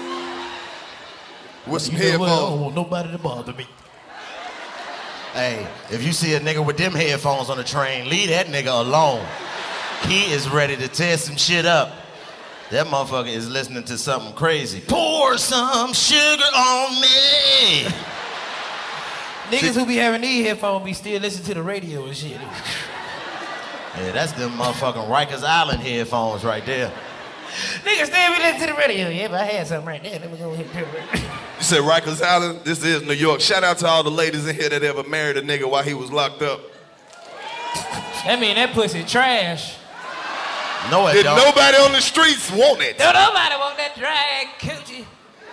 With some You know what? I don't headphones. want nobody to bother me. Hey, if you see a nigga with them headphones on the train, leave that nigga alone. He is ready to tear some shit up. That motherfucker is listening to something crazy. Pour some sugar on me. Niggas who be having these headphones be still listening to the radio and shit. Yeah, that's them motherfucking Rikers Island headphones right there. Niggas still be listening to the radio. Yeah, but I had something right there. Let me go hit the You said Rikers Island? This is New York. Shout out to all the ladies in here that ever married a nigga while he was locked up. That mean that pussy trash. No, it Did don't. nobody on the streets want it? Don't nobody want that drag coochie.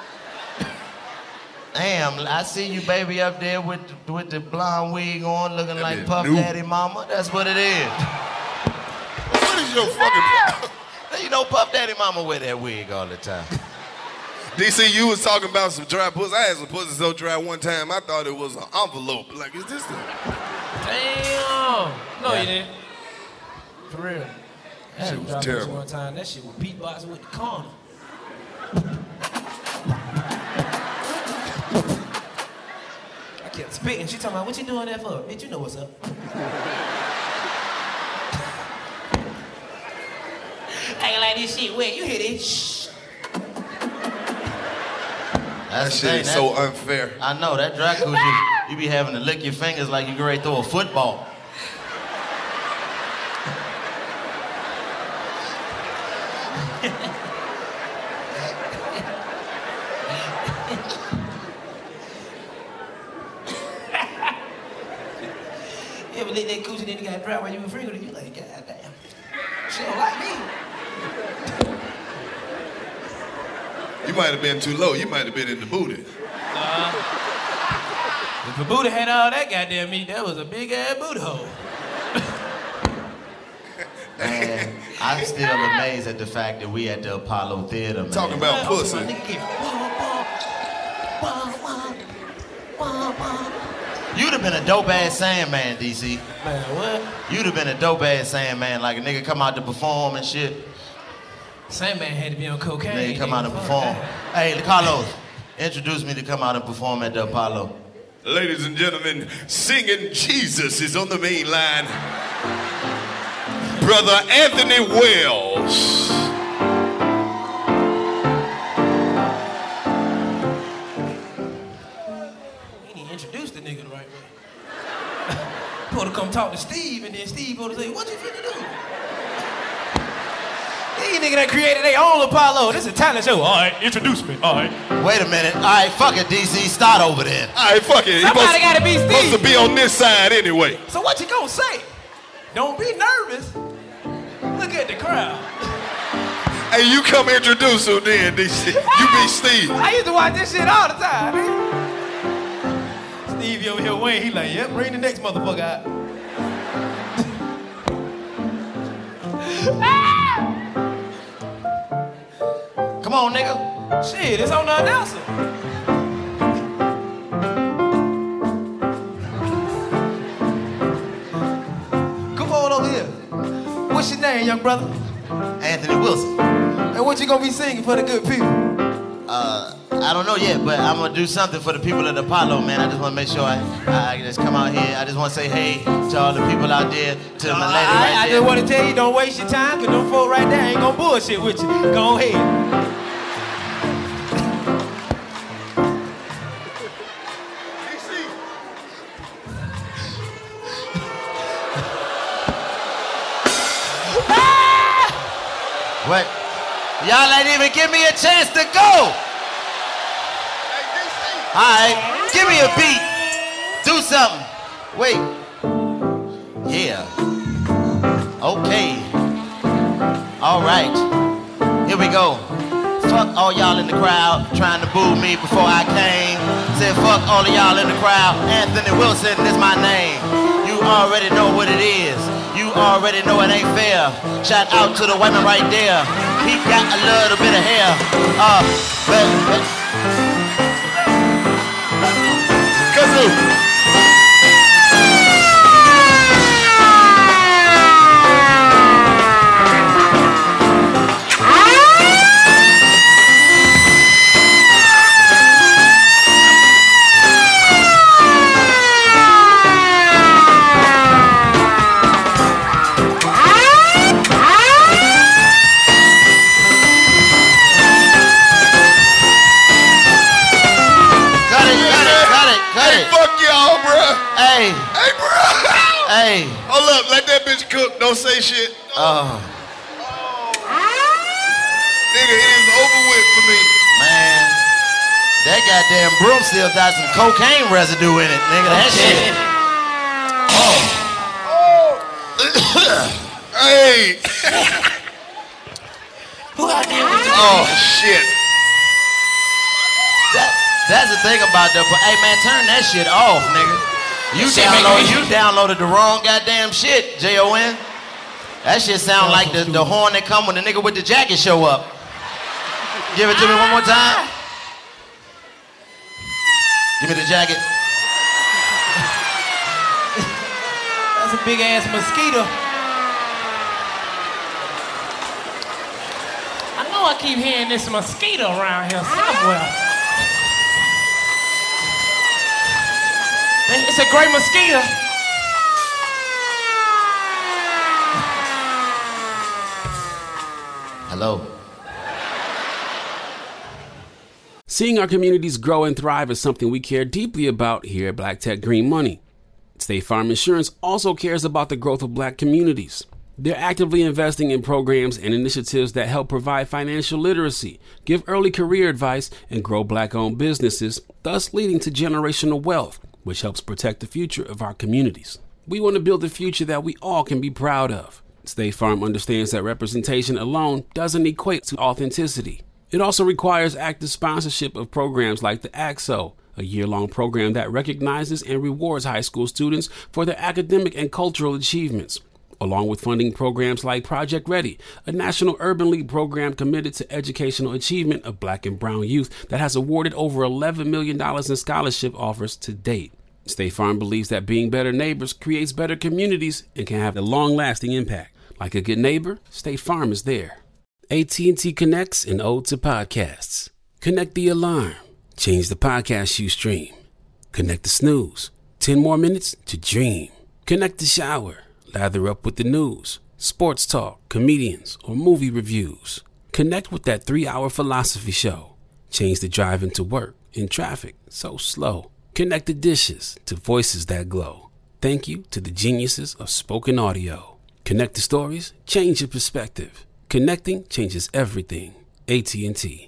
Damn, I see you, baby, up there with the blonde wig on, looking like is Puff new. Daddy Mama. That's what it is. What is your fucking... You know Puff Daddy Mama wear that wig all the time. DC, you was talking about some dry pussy. I had some pussy so dry one time, I thought it was an envelope. Like, is this the... Damn. No, you didn't. For real. That shit was terrible. One time, that shit was beatboxing with the corner. I kept spitting. She talking about, what you doing that for? Bitch, you know what's up. Acting like this shit wet. You hear this? Shh. That shit is so unfair. I know, that dry coochie, you be having to lick your fingers like you ready to throw a football. You ever lick that coochie then you got dry while you were freaking you like, God damn. She don't like me. You might have been too low. You might have been in the booty. If the booty had all that goddamn meat, that was a big ass booty hole. Man, I'm still amazed at the fact that we at the Apollo Theater, man. Talking about pussy. You'd have been a dope-ass Sandman, DC. Man, what? You'd have been a dope-ass Sandman, like a nigga come out to perform and shit. Sandman had to be on cocaine. Nigga come out and perform. Hey, Carlos, introduce me to come out and perform at the Apollo. Ladies and gentlemen, singing Jesus is on the main line. Brother Anthony Wells. We need to introduce the nigga the right way. Supposed to come talk to Steve, and then Steve supposed to say, what you finna do? These niggas that created their own Apollo. This is a talent show. All right, introduce me. All right. Wait a minute. All right, fuck it, DC. Start over then. All right, fuck it. Somebody gotta be Steve. Supposed to be on this side anyway. So what you gonna say? Don't be nervous. Look at the crowd. Hey, you come introduce who then, DC. You be Steve. I used to watch this shit all the time, man. Stevie over here, Wayne, he like, yep, bring the next motherfucker out. Come on, nigga. Shit, it's on the announcer. Come on over here. What's your name, young brother? Anthony Wilson. And what you gonna be singing for the good people? I don't know yet, but I'm gonna do something for the people at Apollo, man. I just wanna make sure I just come out here. I just wanna say hey to all the people out there, to my lady right I there. just wanna tell you, don't waste your time, cause them folk right there ain't gonna bullshit with you. Go ahead. What? Y'all ain't even give me a chance to go. All right, give me a beat. Do something. Wait. Yeah. Okay. All right. Here we go. Fuck all y'all in the crowd trying to boo me before I came. Said fuck all of y'all in the crowd. Anthony Wilson is my name. You already know what it is. You already know it ain't fair. Shout out to the women right there. He got a little bit of hair. Kazoo. Hey, fuck y'all, bruh. Hey. Hey, bruh. Hey. Hold up, let that bitch cook. Don't say shit. Nigga, it is over with for me. Man, that goddamn broom still got some cocaine residue in it, nigga. That shit. Hey. Who out there? Oh, shit. That's the thing about the. Hey, man, turn that shit off, nigga. You downloaded the wrong goddamn shit, Jon. That shit sound like the horn that come when the nigga with the jacket show up. Give it to me one more time. Give me the jacket. That's a big ass mosquito. I know I keep hearing this mosquito around here somewhere. It's a great mosquito. Hello. Seeing our communities grow and thrive is something we care deeply about here at Black Tech Green Money. State Farm Insurance also cares about the growth of black communities. They're actively investing in programs and initiatives that help provide financial literacy, give early career advice, and grow black-owned businesses, thus leading to generational wealth, which helps protect the future of our communities. We want to build a future that we all can be proud of. State Farm understands that representation alone doesn't equate to authenticity. It also requires active sponsorship of programs like the AXO, a year-long program that recognizes and rewards high school students for their academic and cultural achievements, along with funding programs like Project Ready, a National Urban League program committed to educational achievement of black and brown youth that has awarded over $11 million in scholarship offers to date. State Farm believes that being better neighbors creates better communities and can have a long-lasting impact. Like a good neighbor, State Farm is there. AT&T connects an ode to podcasts. Connect the alarm. Change the podcast you stream. Connect the snooze. 10 more minutes to dream. Connect the shower. Lather up with the news, sports talk, comedians, or movie reviews. Connect with that 3-hour philosophy show. Change the drive into work in traffic so slow. Connect the dishes to voices that glow. Thank you to the geniuses of spoken audio. Connect the stories, change your perspective. Connecting changes everything. AT&T.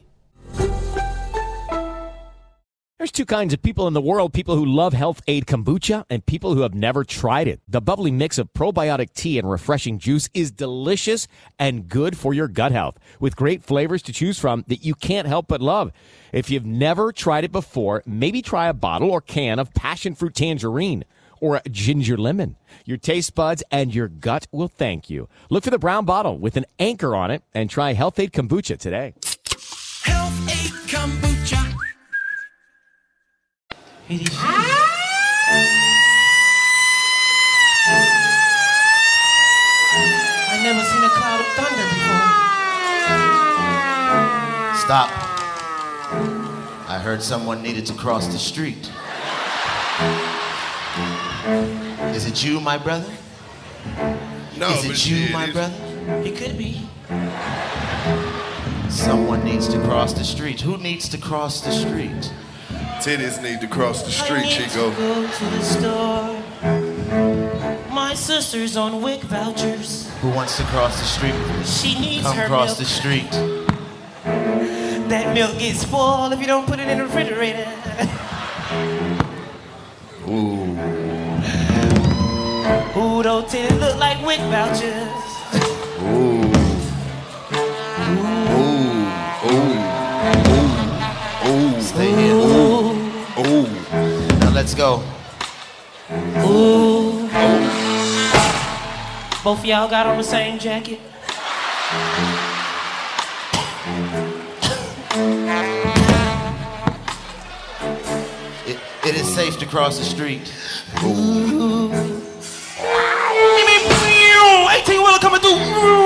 There's two kinds of people in the world, people who love Health Aid Kombucha and people who have never tried it. The bubbly mix of probiotic tea and refreshing juice is delicious and good for your gut health, with great flavors to choose from that you can't help but love. If you've never tried it before, maybe try a bottle or can of passion fruit tangerine or ginger lemon. Your taste buds and your gut will thank you. Look for the brown bottle with an anchor on it and try Health Aid Kombucha today. Health Aid Kombucha. I never seen a cloud of thunder before. Stop. I heard someone needed to cross the street. Is it you, my brother? No, Is it you, my brother? It could be. Someone needs to cross the street. Who needs to cross the street? Titties need to cross the street, Chico. I need to go to the store. My sister's on WIC vouchers. Who wants to cross the street? She needs Come her cross milk. the street. That milk gets spoiled if you don't put it in the refrigerator. Ooh. Ooh, those titties look like WIC vouchers. Ooh. Stay here. Ooh. Now let's go. Ooh. Both of y'all got on the same jacket. It is safe to cross the street. Ooh. 18-wheeler coming through.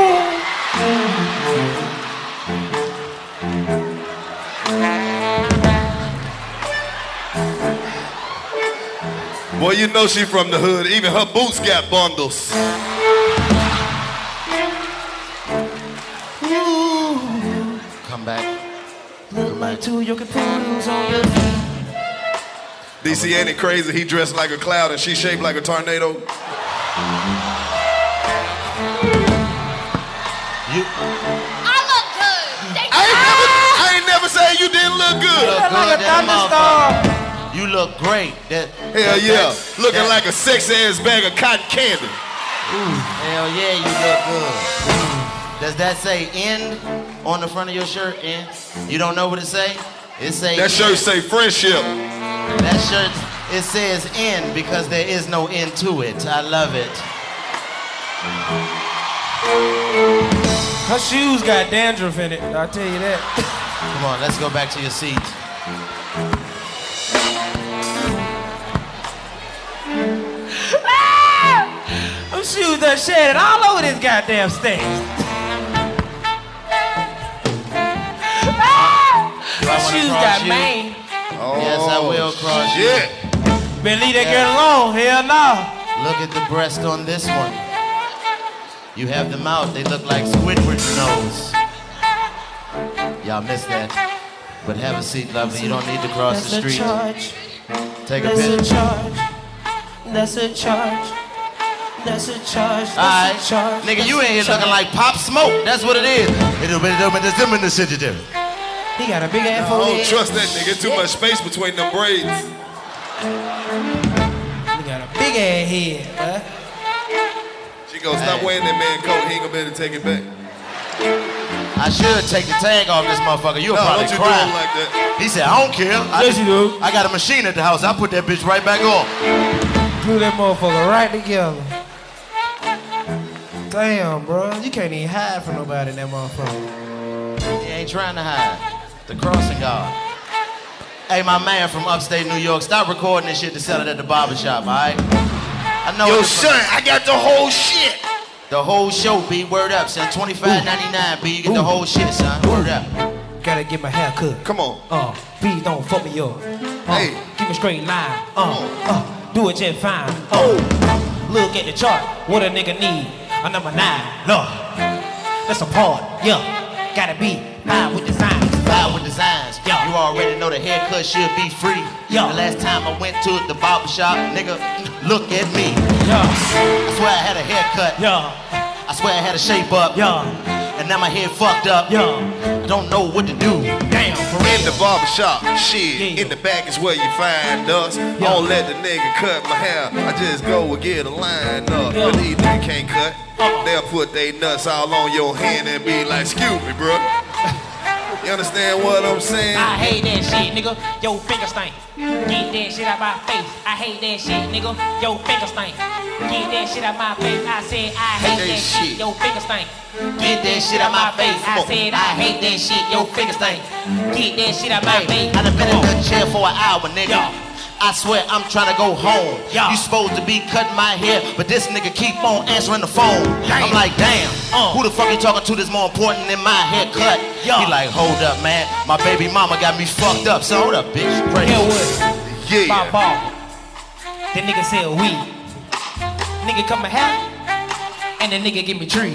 Boy, you know she from the hood. Even her boots got bundles. Come back. Look like two yoke poodles on your feet. DC, ain't it crazy? He dressed like a cloud and she shaped like a tornado. You. I look good. I ain't never say you didn't look good. You look like a thunderstorm. You look great. Hell yeah. Looking like a sexy-ass bag of cotton candy. Hell yeah, you look good. Does that say end on the front of your shirt? End? You don't know what it say? It say that shirt say friendship. That shirt, it says end because there is no end to it. I love it. Her shoes got dandruff in it, I'll tell you that. Come on, let's go back to your seat. Them shoes done shedded all over this goddamn stage. Her shoes got mane. Yes, I will cross you. Yeah. Better leave that girl alone, hell no. Look at the breast on this one. You have them out, they look like Squidward's nose. Y'all missed that. But have a seat, lovely. You don't need to cross the street. Take a picture. That's a charge. That's a charge. Alright, nigga, you ain't here looking like Pop Smoke. That's what it is. He got a big ass I forehead. don't trust that nigga. Too much space between them braids. He got a big ass head, huh? She goes, stop wearing that man coat. He ain't gonna be able to take it back. I should take the tag off this motherfucker. You'll No, probably don't you cry. do him like that. He said, I don't care. Yes, you do. I got a machine at the house. I put that bitch right back on. Glue that motherfucker right together. Damn, bro. You can't even hide from nobody in that motherfucker. He ain't trying to hide. The crossing guard. Hey, my man from upstate New York, stop recording this shit to sell it at the barbershop, all right? I know. Yo, son, I got the whole shit. The whole show, B. Word up, son. $25.99, B. You get the whole shit, son. Word up. Gotta get my hair cut. Come on. Please don't fuck me up. Hey. Keep a straight line. Do it just fine. Look at the chart. What a nigga need. A number 9. Look. That's a part. Yeah. Gotta be fine with designs. Fine with designs. Yeah. You already know the haircut should be free. Yeah. The last time I went to the barbershop, nigga, look at me. Yeah. I swear I had a haircut. Yeah. I swear I had a shape up. Yeah. And now my head fucked up. Yeah. I don't know what to do. Damn, for real. In the barbershop, shit. Yeah. In the back is where you find us. I don't let the nigga cut my hair. I just go and get a line up. Yeah. But these niggas can't cut. They'll put they nuts all on your hand and be like, excuse me, bro. You understand what I'm saying? I hate that shit, nigga. Yo, finger stink. Get that shit out my face. I hate that shit, nigga. Yo, finger stink. Get that shit out my face. I said I hate that shit. Yo, finger stink. Get that shit out my face. I said I hate that shit. Yo, finger stink. Get that shit out my face. I done been in the chair for an hour, nigga. Yeah. I swear I'm trying to go home. Yeah. You supposed to be cutting my hair, but this nigga keep on answering the phone. Damn. I'm like, damn, who the fuck you talking to that's more important than my haircut? Yeah. He like, hold up, man. My baby mama got me fucked up. So hold up, bitch. Crazy. Hell what? Yeah. Bob Ball. The nigga sell weed. Nigga come and have, and the nigga give me 3.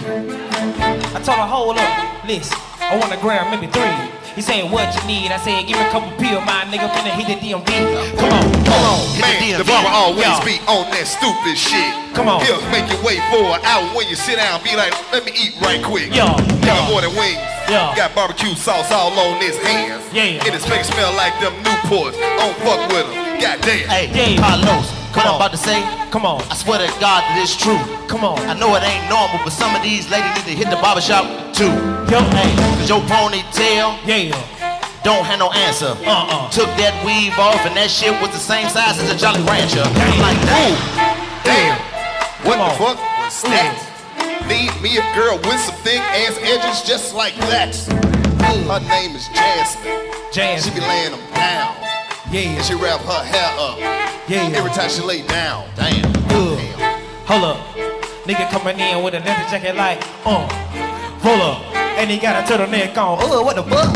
I told her, hold up, listen, I want a gram, maybe 3. He said, what you need? I said, give me a couple pills, my nigga, finna hit the DMV. Come on, Man, the the barber always Yeah. be on that stupid shit. Come on. He'll make you wait for an hour when you sit down. Be like, let me eat right quick. Yeah. Got more than wings. Yeah. Got barbecue sauce all on his hands. Yeah. And his face smell like them Newports. Don't fuck with him. Goddamn. Hey, Yeah. Carlos, Come what I'm on. about to say, Come on, I swear to God that it's true. come on. I know it ain't normal, but some of these ladies need to hit the barbershop too. Yo, Hey, cause your ponytail yeah. don't have no answer. Took that weave off and that shit was the same size as a Jolly Rancher. I'm like, damn. Damn. What Come the on. fuck was that? Need me a girl with some thick ass edges just like that. Her name is Jasmine. She be laying them down. Yeah. And she wrap her hair up. Yeah. Every time she lay down. Damn. Hold up. Nigga coming in with a leather jacket like, roll up. And he got a turtleneck on. What the fuck?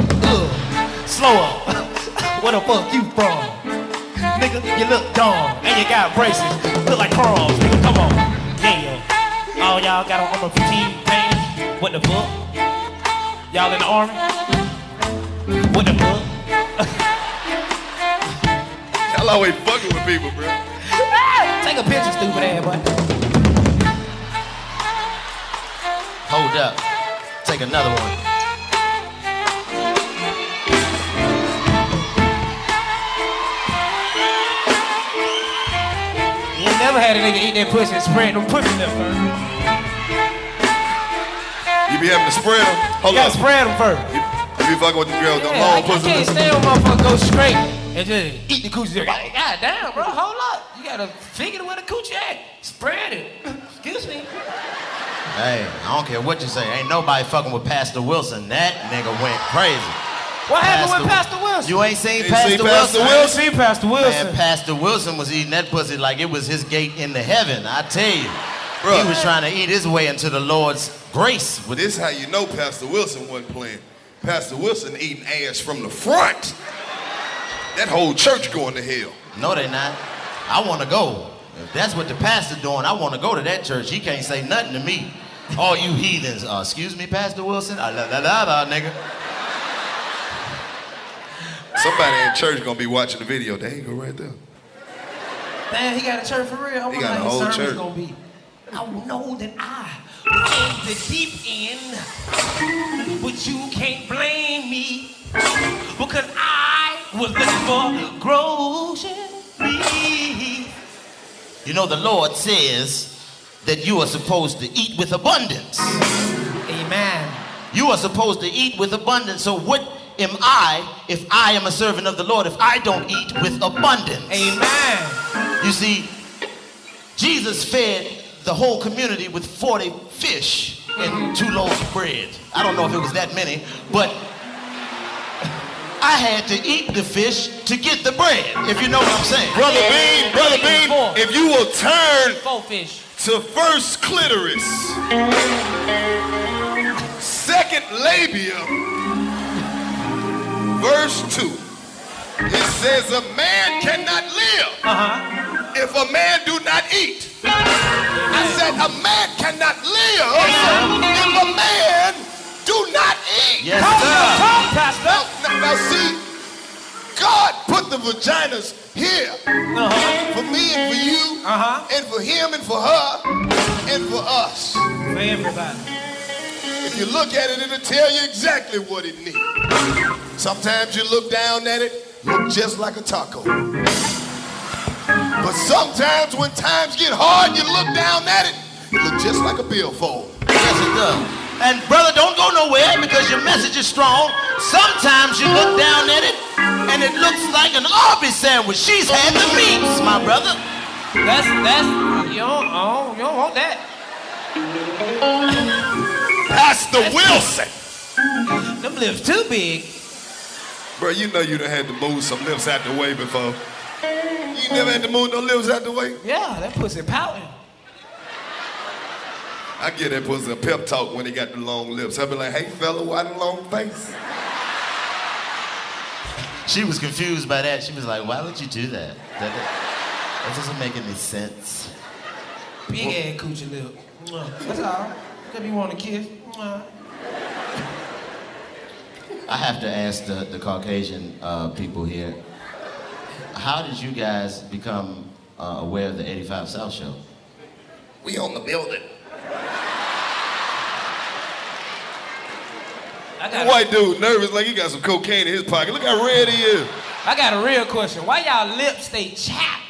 Slow up. Where the fuck you from? Nigga, you look dumb. And you got braces. Look like crumbs. Nigga, come on. Yeah. All y'all got on the fatigue pants. What the fuck? Y'all in the army? What the fuck? Y'all Y'all always fucking with people, bro. Take a picture, stupid ass boy. Hold up. Take another one. You ain't never had a nigga eat that pussy and spread them pussy lips first. You be having to spread them? Hold You up. gotta spread them first. You be fucking with the girls, them Yeah, long I pussy can't lips. stand when motherfuckers go straight and just eat the coochie. God damn, bro, hold up. You gotta figure where the coochie at. Spread it. Excuse me. Hey, I don't care what you say. Ain't nobody fucking with Pastor Wilson. That nigga went crazy. What happened with Pastor Wilson? You ain't seen Ain't Pastor seen Wilson? Pastor I ain't seen Pastor Wilson. Man, Pastor Wilson was eating that pussy like it was his gate into heaven. I tell you. Bruh. He was trying to eat his way into the Lord's grace. With This how you know Pastor Wilson wasn't playing. Pastor Wilson eating ass from the front. That whole church going to hell. No, they not. I want to go. If that's what the pastor doing, I want to go to that church. He can't say nothing to me. All you heathens. Excuse me, Pastor Wilson? Nigga. Somebody in church gonna be watching the video. There you go right there. Damn, he got a church for real? I wonder got a how whole his sermon's church. gonna be. I know that I was in the deep end, but you can't blame me because I was looking for groceries. You know, the Lord says that you are supposed to eat with abundance. Amen. You are supposed to eat with abundance. So what am I if I am a servant of the Lord if I don't eat with abundance? Amen. You see, Jesus fed the whole community with 40 fish and 2 loaves of bread. I don't know if it was that many, but I had to eat the fish to get the bread, if you know what I'm saying. Brother Bean, if you will turn 4 fish. to first clitoris, second labia, verse 2, it says a man cannot live if a man do not eat. I said a man cannot live if a man do not eat. Yes, Talk, Pastor. Now see, God put the vaginas here for me and for you, and for him and for her, and for us. For everybody. If you look at it, it'll tell you exactly what it needs. Sometimes you look down at it, look just like a taco. But sometimes when times get hard, you look down at it, it looks just like a billfold. Yes, it does. And brother, don't go nowhere because your message is strong. Sometimes you look down at it and it looks like an Arby's sandwich. She's had the meats, my brother. That's you don't want that. Pastor Wilson. Them lips too big. Bro, you know you done had to move some lips out the way before. You never had to move no lips out the way? Yeah, that pussy pouting. I give that pussy a pep talk when he got the long lips. I be like, hey fella, why the long face? She was confused by that. She was like, why would you do that? That doesn't make any sense. Big ass coochie lip. That's all. Could be want to kiss. I have to ask the Caucasian people here, how did you guys become aware of the 85 South show? We on the building. White dude nervous like he got some cocaine in his pocket. Look how red he is. I got a real question. Why y'all lips stay chapped?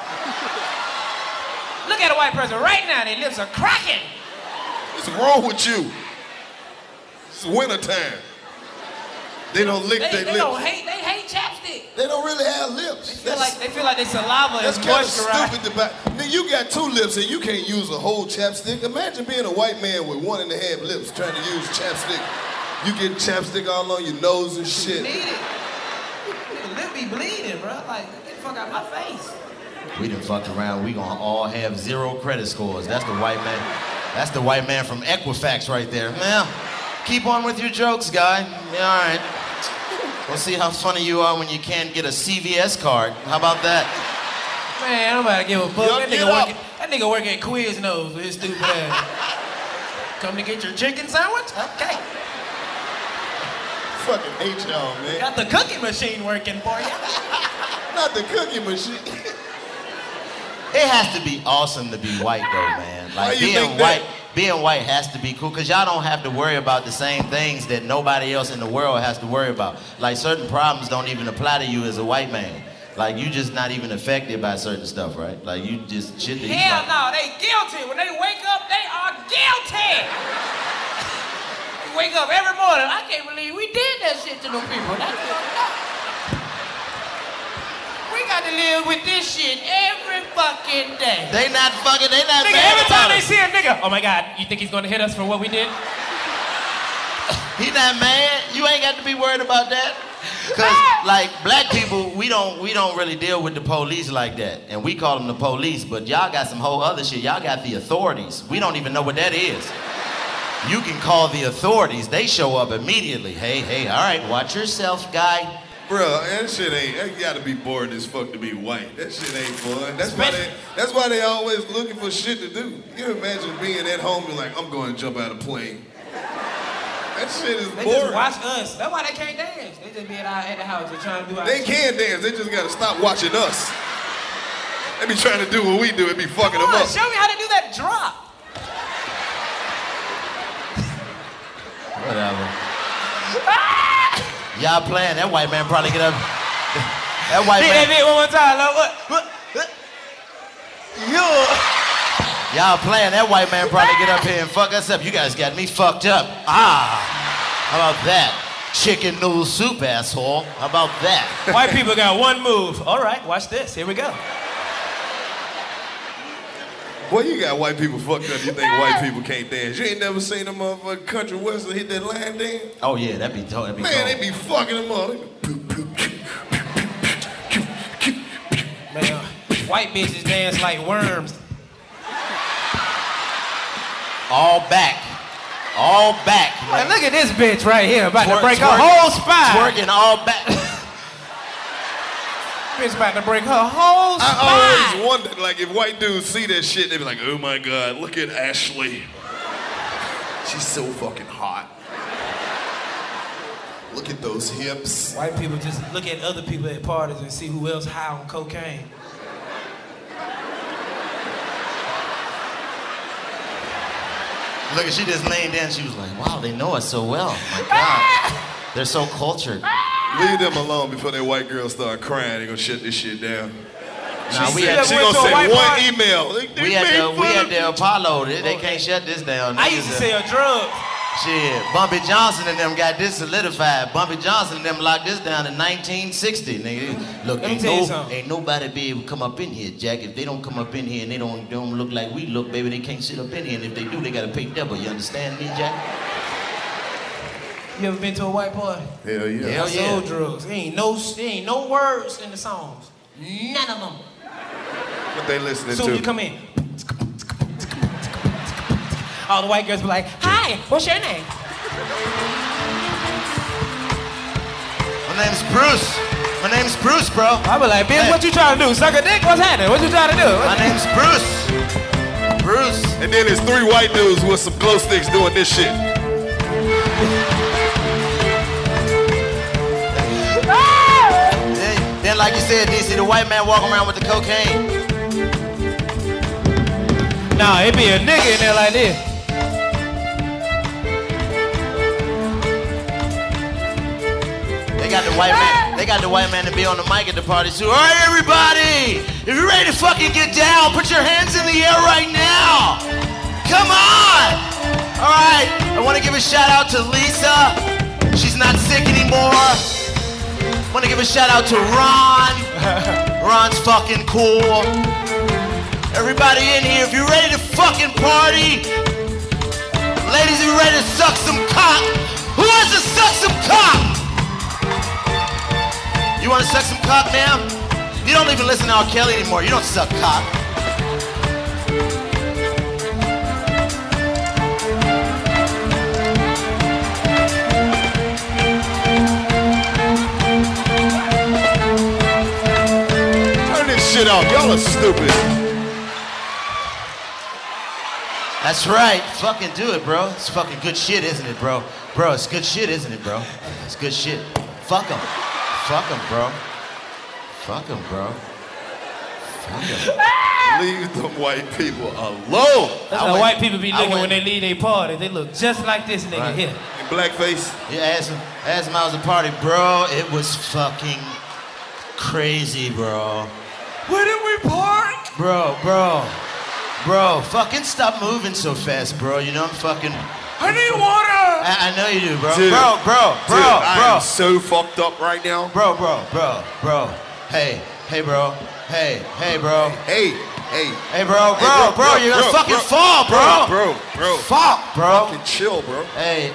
Look at a white person right now, their lips are cracking. What's wrong with you? It's wintertime. They don't lick their lips. They hate chapstick. They don't really have lips. They feel like their saliva is That's kind of moisturized. stupid. Nigga, you got 2 lips and you can't use a whole chapstick. Imagine being a white man with 1.5 lips trying to use chapstick. You get chapstick all on your nose and shit. You need it. Your lip be bleeding, bro. Like, get the fuck out my face. We done fucked around. We gonna all have 0 credit scores. That's the white man. That's the white man from Equifax right there. Well, keep on with your jokes, guy. Yeah, all right. We'll see how funny you are when you can't get a CVS card. How about that? Man, I'm about to give a fuck. That nigga working at Quiznos with his stupid ass. Come to get your chicken sandwich? Okay. Fucking hate y'all, man. Got the cookie machine working for you. Not the cookie machine. It has to be awesome to be white though, man. Why Like you being think white, that? being white has to be cool because y'all don't have to worry about the same things that nobody else in the world has to worry about. Like certain problems don't even apply to you as a white man. Like you just not even affected by certain stuff, right? Like you just shit that you Hell like. no, they guilty. When they wake up, they are guilty. They wake up every morning. I can't believe we did that shit to them people. That's fucked up. We got to live with this shit every fucking day. They not Nigga, mad every time about they it. see a nigga, oh my God, you think he's gonna hit us for what we did? He not mad. You ain't got to be worried about that. Cause like black people, we don't really deal with the police like that, and we call them the police. But y'all got some whole other shit. Y'all got the authorities. We don't even know what that is. You can call the authorities. They show up immediately. Hey, all right, watch yourself, guy. Bro, that shit ain't. You gotta be bored as fuck to be white. That shit ain't fun. That's why they always looking for shit to do. You imagine being at home and like, I'm going to jump out of a plane. That shit is boring. They just watch us. That's why they can't dance. They just be at the house. They're trying to do our They shit. can dance. They just gotta stop watching us. They be trying to do what we do. It be fucking Come them on, up. show me how to do that drop. Whatever. Y'all playing. That white man probably get up. That white man. Did one more time. Like, what? Y'all playing. That white man probably get up here and fuck us up. You guys got me fucked up. How about that? Chicken noodle soup, asshole. How about that? White people got one move. All right, watch this. Here we go. Boy, you got white people fucked up. You think white people can't dance? You ain't never seen them motherfucking country western hit that line dance? Oh yeah, that'd be dope. Man, they be fucking them up. Man, white bitches dance like worms. All back. Man, look at this bitch right here, about to break her twerk- whole spine. Twerking all back. Bitch about to break her whole spine. I always wondered, like, if white dudes see that shit, they be like, oh my God, look at Ashley. She's so fucking hot. Look at those hips. White people just look at other people at parties and see who else high on cocaine. Look, she just leaned in. She was like, wow, they know us so well. My God. They're so cultured. Leave them alone before that white girl start crying. They gonna shut this shit down. Nah, She gonna send one email. We at the Apollo. They can't shut this down. I used to sell drugs. Shit, Bumpy Johnson and them got this solidified. Bumpy Johnson and them locked this down in 1960. Nigga, look, Let me tell you something. ain't nobody be able to come up in here, Jack. If they don't come up in here and they don't look like we look, baby, they can't sit up in here. And if they do, they gotta pay double. You understand me, Jack? You ever been to a white party? Hell yeah. Hell I yeah. sold drugs. There ain't no words in the songs. None of them. What they listening Soon to? as you come in, all the white girls be like, hi, what's your name? My name's Bruce. My name's Bruce, bro. I be like, bitch, Hey. what you trying to do? Suck a dick? What's happening? What you trying to do? My name's Bruce. Bruce. And then there's 3 white dudes with some glow sticks doing this shit. Then, like you said, DC, the white man walking around with the cocaine. Nah, it be a nigga in there like this. They got the white man. They got the white man to be on the mic at the party too. All right, everybody, if you're ready to fucking get down, put your hands in the air right now. Come on. All right. I want to give a shout out to Lisa. She's not sick anymore. I want to give a shout out to Ron. Ron's fucking cool. Everybody in here, if you're ready to fucking party, ladies, if you're ready to suck some cock, who wants to suck some cock? You want to suck some cock, ma'am? You don't even listen to R. Kelly anymore. You don't suck cock. Turn this shit off. Y'all are stupid. That's right. Fucking do it, bro. It's fucking good shit, isn't it, bro? Bro, it's good shit, isn't it, bro? It's good shit. Fuck 'em. Fuck 'em, bro. Fuck them, bro. Fuck them. Leave them white people alone. That's how white people be looking when they leave their party. They look just like this nigga here. In blackface? Yeah, ask him how was the party, bro. It was fucking crazy, bro. Where did we park? Bro, fucking stop moving so fast, bro. You know I'm fucking... I need water! I know you do, bro. Dude, bro. I am so fucked up right now. Bro. Hey, bro. Hey, bro. Hey, bro, you're gonna fucking fall, bro. Bro. Fuck, bro. Fucking chill, bro. Hey,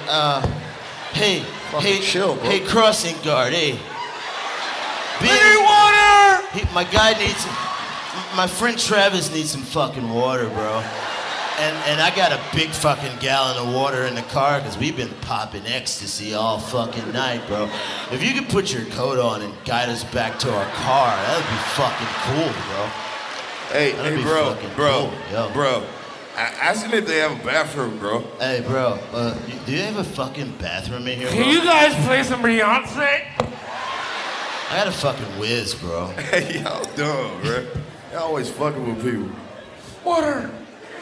chill, bro. Hey, crossing guard, hey. I need water! My guy needs my friend Travis needs some fucking water, bro. And I got a big fucking gallon of water in the car because we've been popping ecstasy all fucking night, bro. If you could put your coat on and guide us back to our car, that would be fucking cool, bro. Hey, bro. Ask them if they have a bathroom, bro. Hey, bro, do you have a fucking bathroom in here, bro? Can you guys play some Beyonce? I got a fucking whiz, bro. Hey, y'all dumb, bro. Y'all always fucking with people. Water.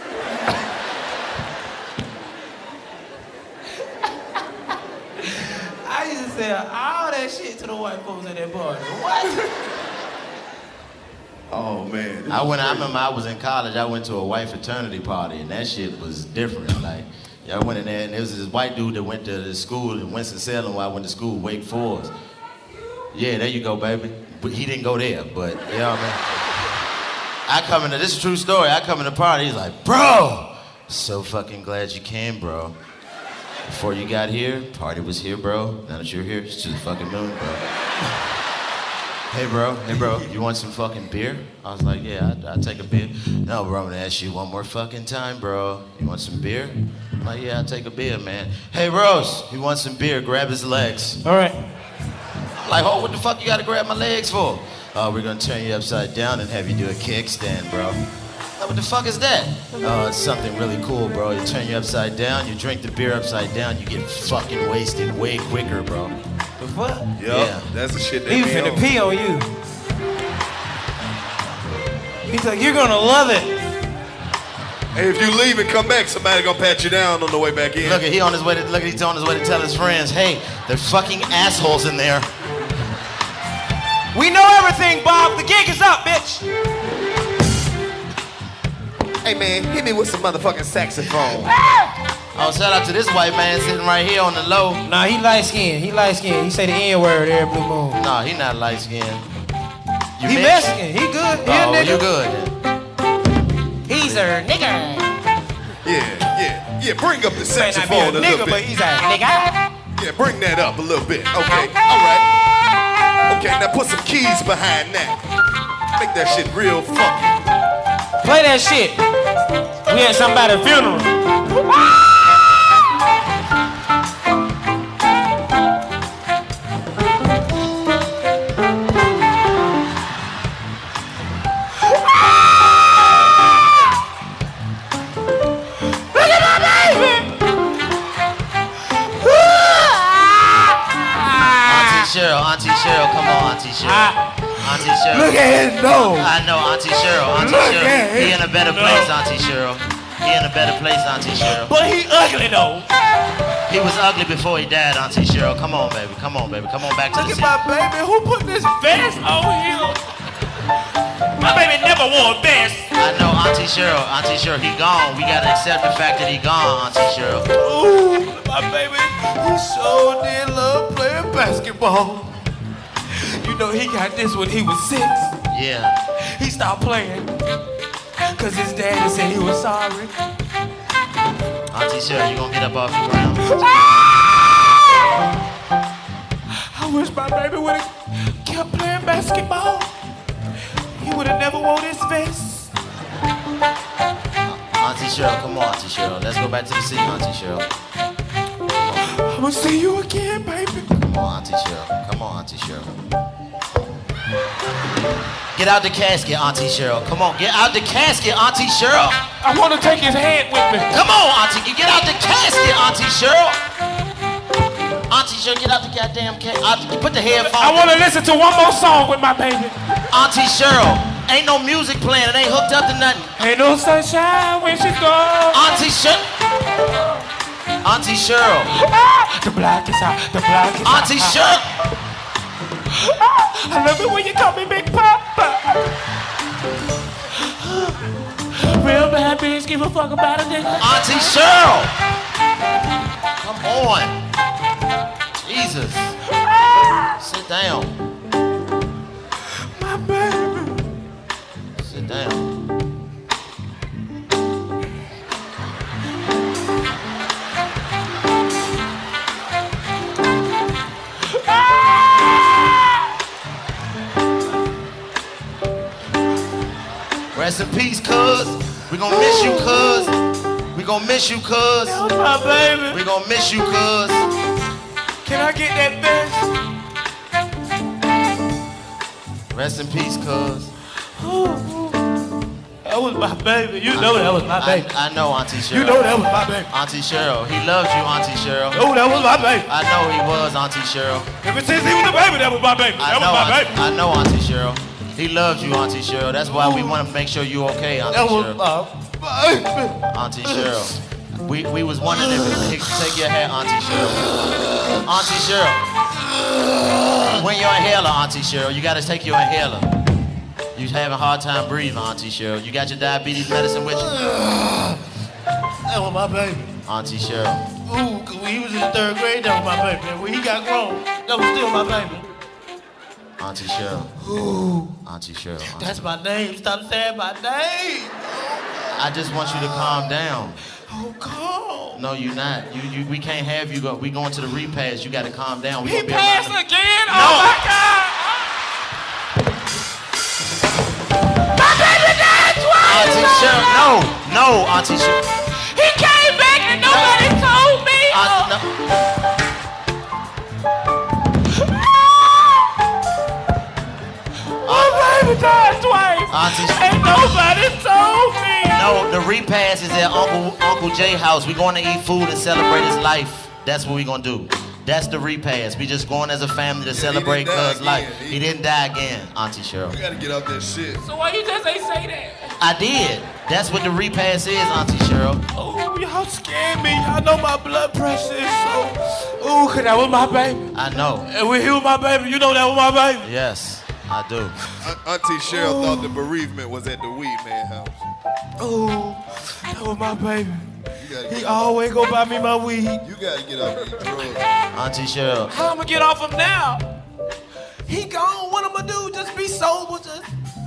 I used to say all that shit to the white folks at that party. What? Oh, man. I remember I was in college, I went to a white fraternity party, and that shit was different. Like, I went in there, and there was this white dude that went to the school in Winston-Salem where I went to school, Wake Forest. Yeah, there you go, baby. But he didn't go there, but, you know what I mean? This is a true story, I come in the party, he's like, bro, so fucking glad you came, bro. Before you got here, party was here, bro. Now that you're here, it's to the fucking moon, bro. Hey, bro, you want some fucking beer? I was like, yeah, I'll take a beer. No, bro, I'm gonna ask you one more fucking time, bro. You want some beer? I'm like, yeah, I'll take a beer, man. Hey, Rose, you want some beer? Grab his legs. All right. I'm like, oh, what the fuck you gotta grab my legs for? Oh, we're gonna turn you upside down and have you do a kickstand, bro. What the fuck is that? Oh, it's something really cool, bro. You turn you upside down, you drink the beer upside down, you get fucking wasted way quicker, bro. The fuck? Yeah, that's the shit that He finna pee on you. He's like, you're gonna love it. Hey, if you leave and come back, somebody gonna pat you down on the way back in. He's on his way to tell his friends, hey, there's fucking assholes in there. We know everything, Bob. The gig is up, bitch. Hey, man, hit me with some motherfucking saxophone. Oh, shout out to this white man sitting right here on the low. Nah, he light-skinned. He say the N-word every blue moon. Nah, he not light-skinned. He Mexican. He good. He a nigga. You good. He's a nigga. Yeah, bring up the saxophone a little bit. But he's a nigga. Yeah, bring that up a little bit. Okay, all right. Okay, now put some keys behind that. Make that shit real funky. Play that shit. We had somebody's funeral. Look at my baby. Auntie Cheryl, come on, Auntie Cheryl. Auntie Cheryl. Look at his nose. I know, Auntie Cheryl. He in a better place, Auntie Cheryl. He in a better place, Auntie Cheryl. But he ugly though. He was ugly before he died, Auntie Cheryl. Come on, baby. Come on back to the seat. Look at my baby. Who put this vest on him? My baby never wore a vest. I know, Auntie Cheryl, he gone. We gotta accept the fact that he gone, Auntie Cheryl. Ooh, my baby, he so did love playing basketball. You know, he got this when he was 6. Yeah. He stopped playing because his daddy said he was sorry. Auntie Cheryl, you gonna get up off the ground? I wish my baby would have kept playing basketball. He would have never worn his vest. Auntie Cheryl, come on, Auntie Cheryl. Let's go back to the seat, Auntie Cheryl. I'm gonna see you again, baby. Come on, Auntie Cheryl. Get out the casket, Auntie Cheryl. Come on, get out the casket, Auntie Cheryl. I want to take his hand with me. Come on, Auntie, get out the casket, Auntie Cheryl. Auntie Cheryl, get out the goddamn casket. Put the headphones. I want to listen to one more song with my baby. Auntie Cheryl, ain't no music playing. It ain't hooked up to nothing. Ain't no sunshine when she's gone. Auntie Cheryl. Auntie Cheryl. The block is out. The block is out. Auntie Cheryl. I love it when you call me Big Papa. Real bad bitch, give a fuck about a nigga. Auntie Cheryl. Come on. Jesus. Sit down. My baby. Sit down. Rest in peace, cuz. We gonna miss you, cuz. We gonna miss you, cuz. That was my baby. We gonna miss you, cuz. Can I get that best? Rest in peace, cuz. That was my baby. You know that was my baby. I know, Auntie Cheryl. You know that was my baby. Auntie Cheryl. He loves you, Auntie Cheryl. Oh, that was my baby. I know he was, Auntie Cheryl. Ever since he was a baby, that was my baby. That was my baby. I know, Auntie Cheryl. He loves you, Auntie Cheryl. That's why we want to make sure you're okay, Auntie Cheryl. That was my baby. Auntie Cheryl. We was wondering if he could take your hair, Auntie Cheryl. Auntie Cheryl. When your inhaler, Auntie Cheryl, you gotta take your inhaler. You having a hard time breathing, Auntie Cheryl. You got your diabetes medicine with you? That was my baby. Auntie Cheryl. Ooh, cause when he was in the 3rd grade, that was my baby. And when he got grown, that was still my baby. Auntie Cheryl. Ooh. Auntie Cheryl. That's my name. Stop saying my name. I just want you to calm down. Oh, calm. No, you're not. We can't have you go. We going to the repass. You got to calm down. We He gonna be passed around. again? No. Oh, my God. My baby died twice. Auntie Cheryl. No, Auntie Cheryl. He came back and nobody told me. No. My baby died twice. Auntie, ain't nobody told me. No, the repass is at Uncle Jay house. We going to eat food and celebrate his life. That's what we gonna do. That's the repass. We just going as a family to celebrate cuz life. He didn't die again, Auntie Cheryl. You gotta get off that shit. So why you just ain't say that? I did. That's what the repass is, Auntie Cheryl. Oh, y'all scared me. Y'all know my blood pressure is so. Ooh, cause that was my baby. I know. And when he was my baby, you know that was my baby. Yes, I do. Auntie Cheryl thought the bereavement was at the Weed Man house. Oh, that was my baby. He always go buy me my weed. You gotta get off these drugs. Auntie Cheryl. How I'ma get off him now? He gone. What I'ma do? Just be sober. Just.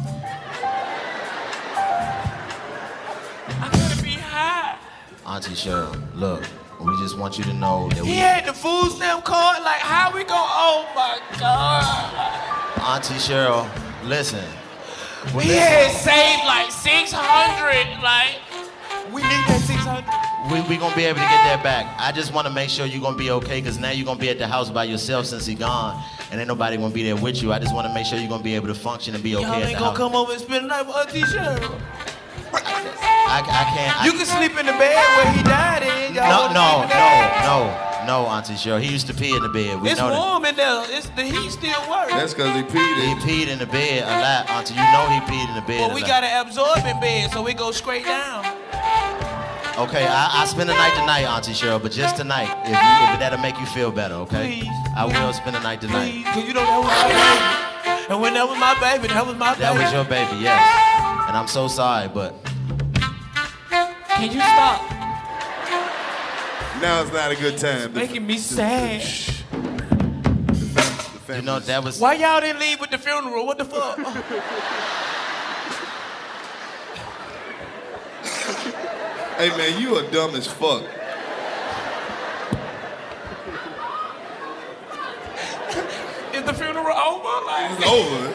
I gotta be high. Auntie Cheryl, look, we just want you to know that He had the food stamp card. Like, how we gon' oh my God. Auntie Cheryl, listen. He had saved like 600. Like, we need that 600. We gonna be able to get that back. I just want to make sure you're gonna be okay, because now you're gonna be at the house by yourself since he gone, and ain't nobody gonna be there with you. I just want to make sure you're gonna be able to function and be okay Y'all at the ain't gonna house. come over and spend the night with Auntie Cheryl. I can't. You can sleep in the bed where he died in. Y'all No, Auntie Cheryl. He used to pee in the bed. We It's know that. warm in there. The heat still works. That's because he peed He peed in the bed a lot, Auntie. You know he peed in the bed Well, a we lot. got an absorbent bed, so we go straight down. Okay, I spend the night tonight, Auntie Cheryl, but just tonight, if that'll make you feel better, okay? Please. I will spend the night tonight. Please, cause you know that was my baby. And when that was my baby, that was my baby. That was your baby, yes. And I'm so sorry, but Can you stop? Now it's not a good time. Making me sad. you know that was. Why y'all didn't leave with the funeral? What the fuck? Hey man, you are dumb as fuck. Is the funeral over? Like, It's over.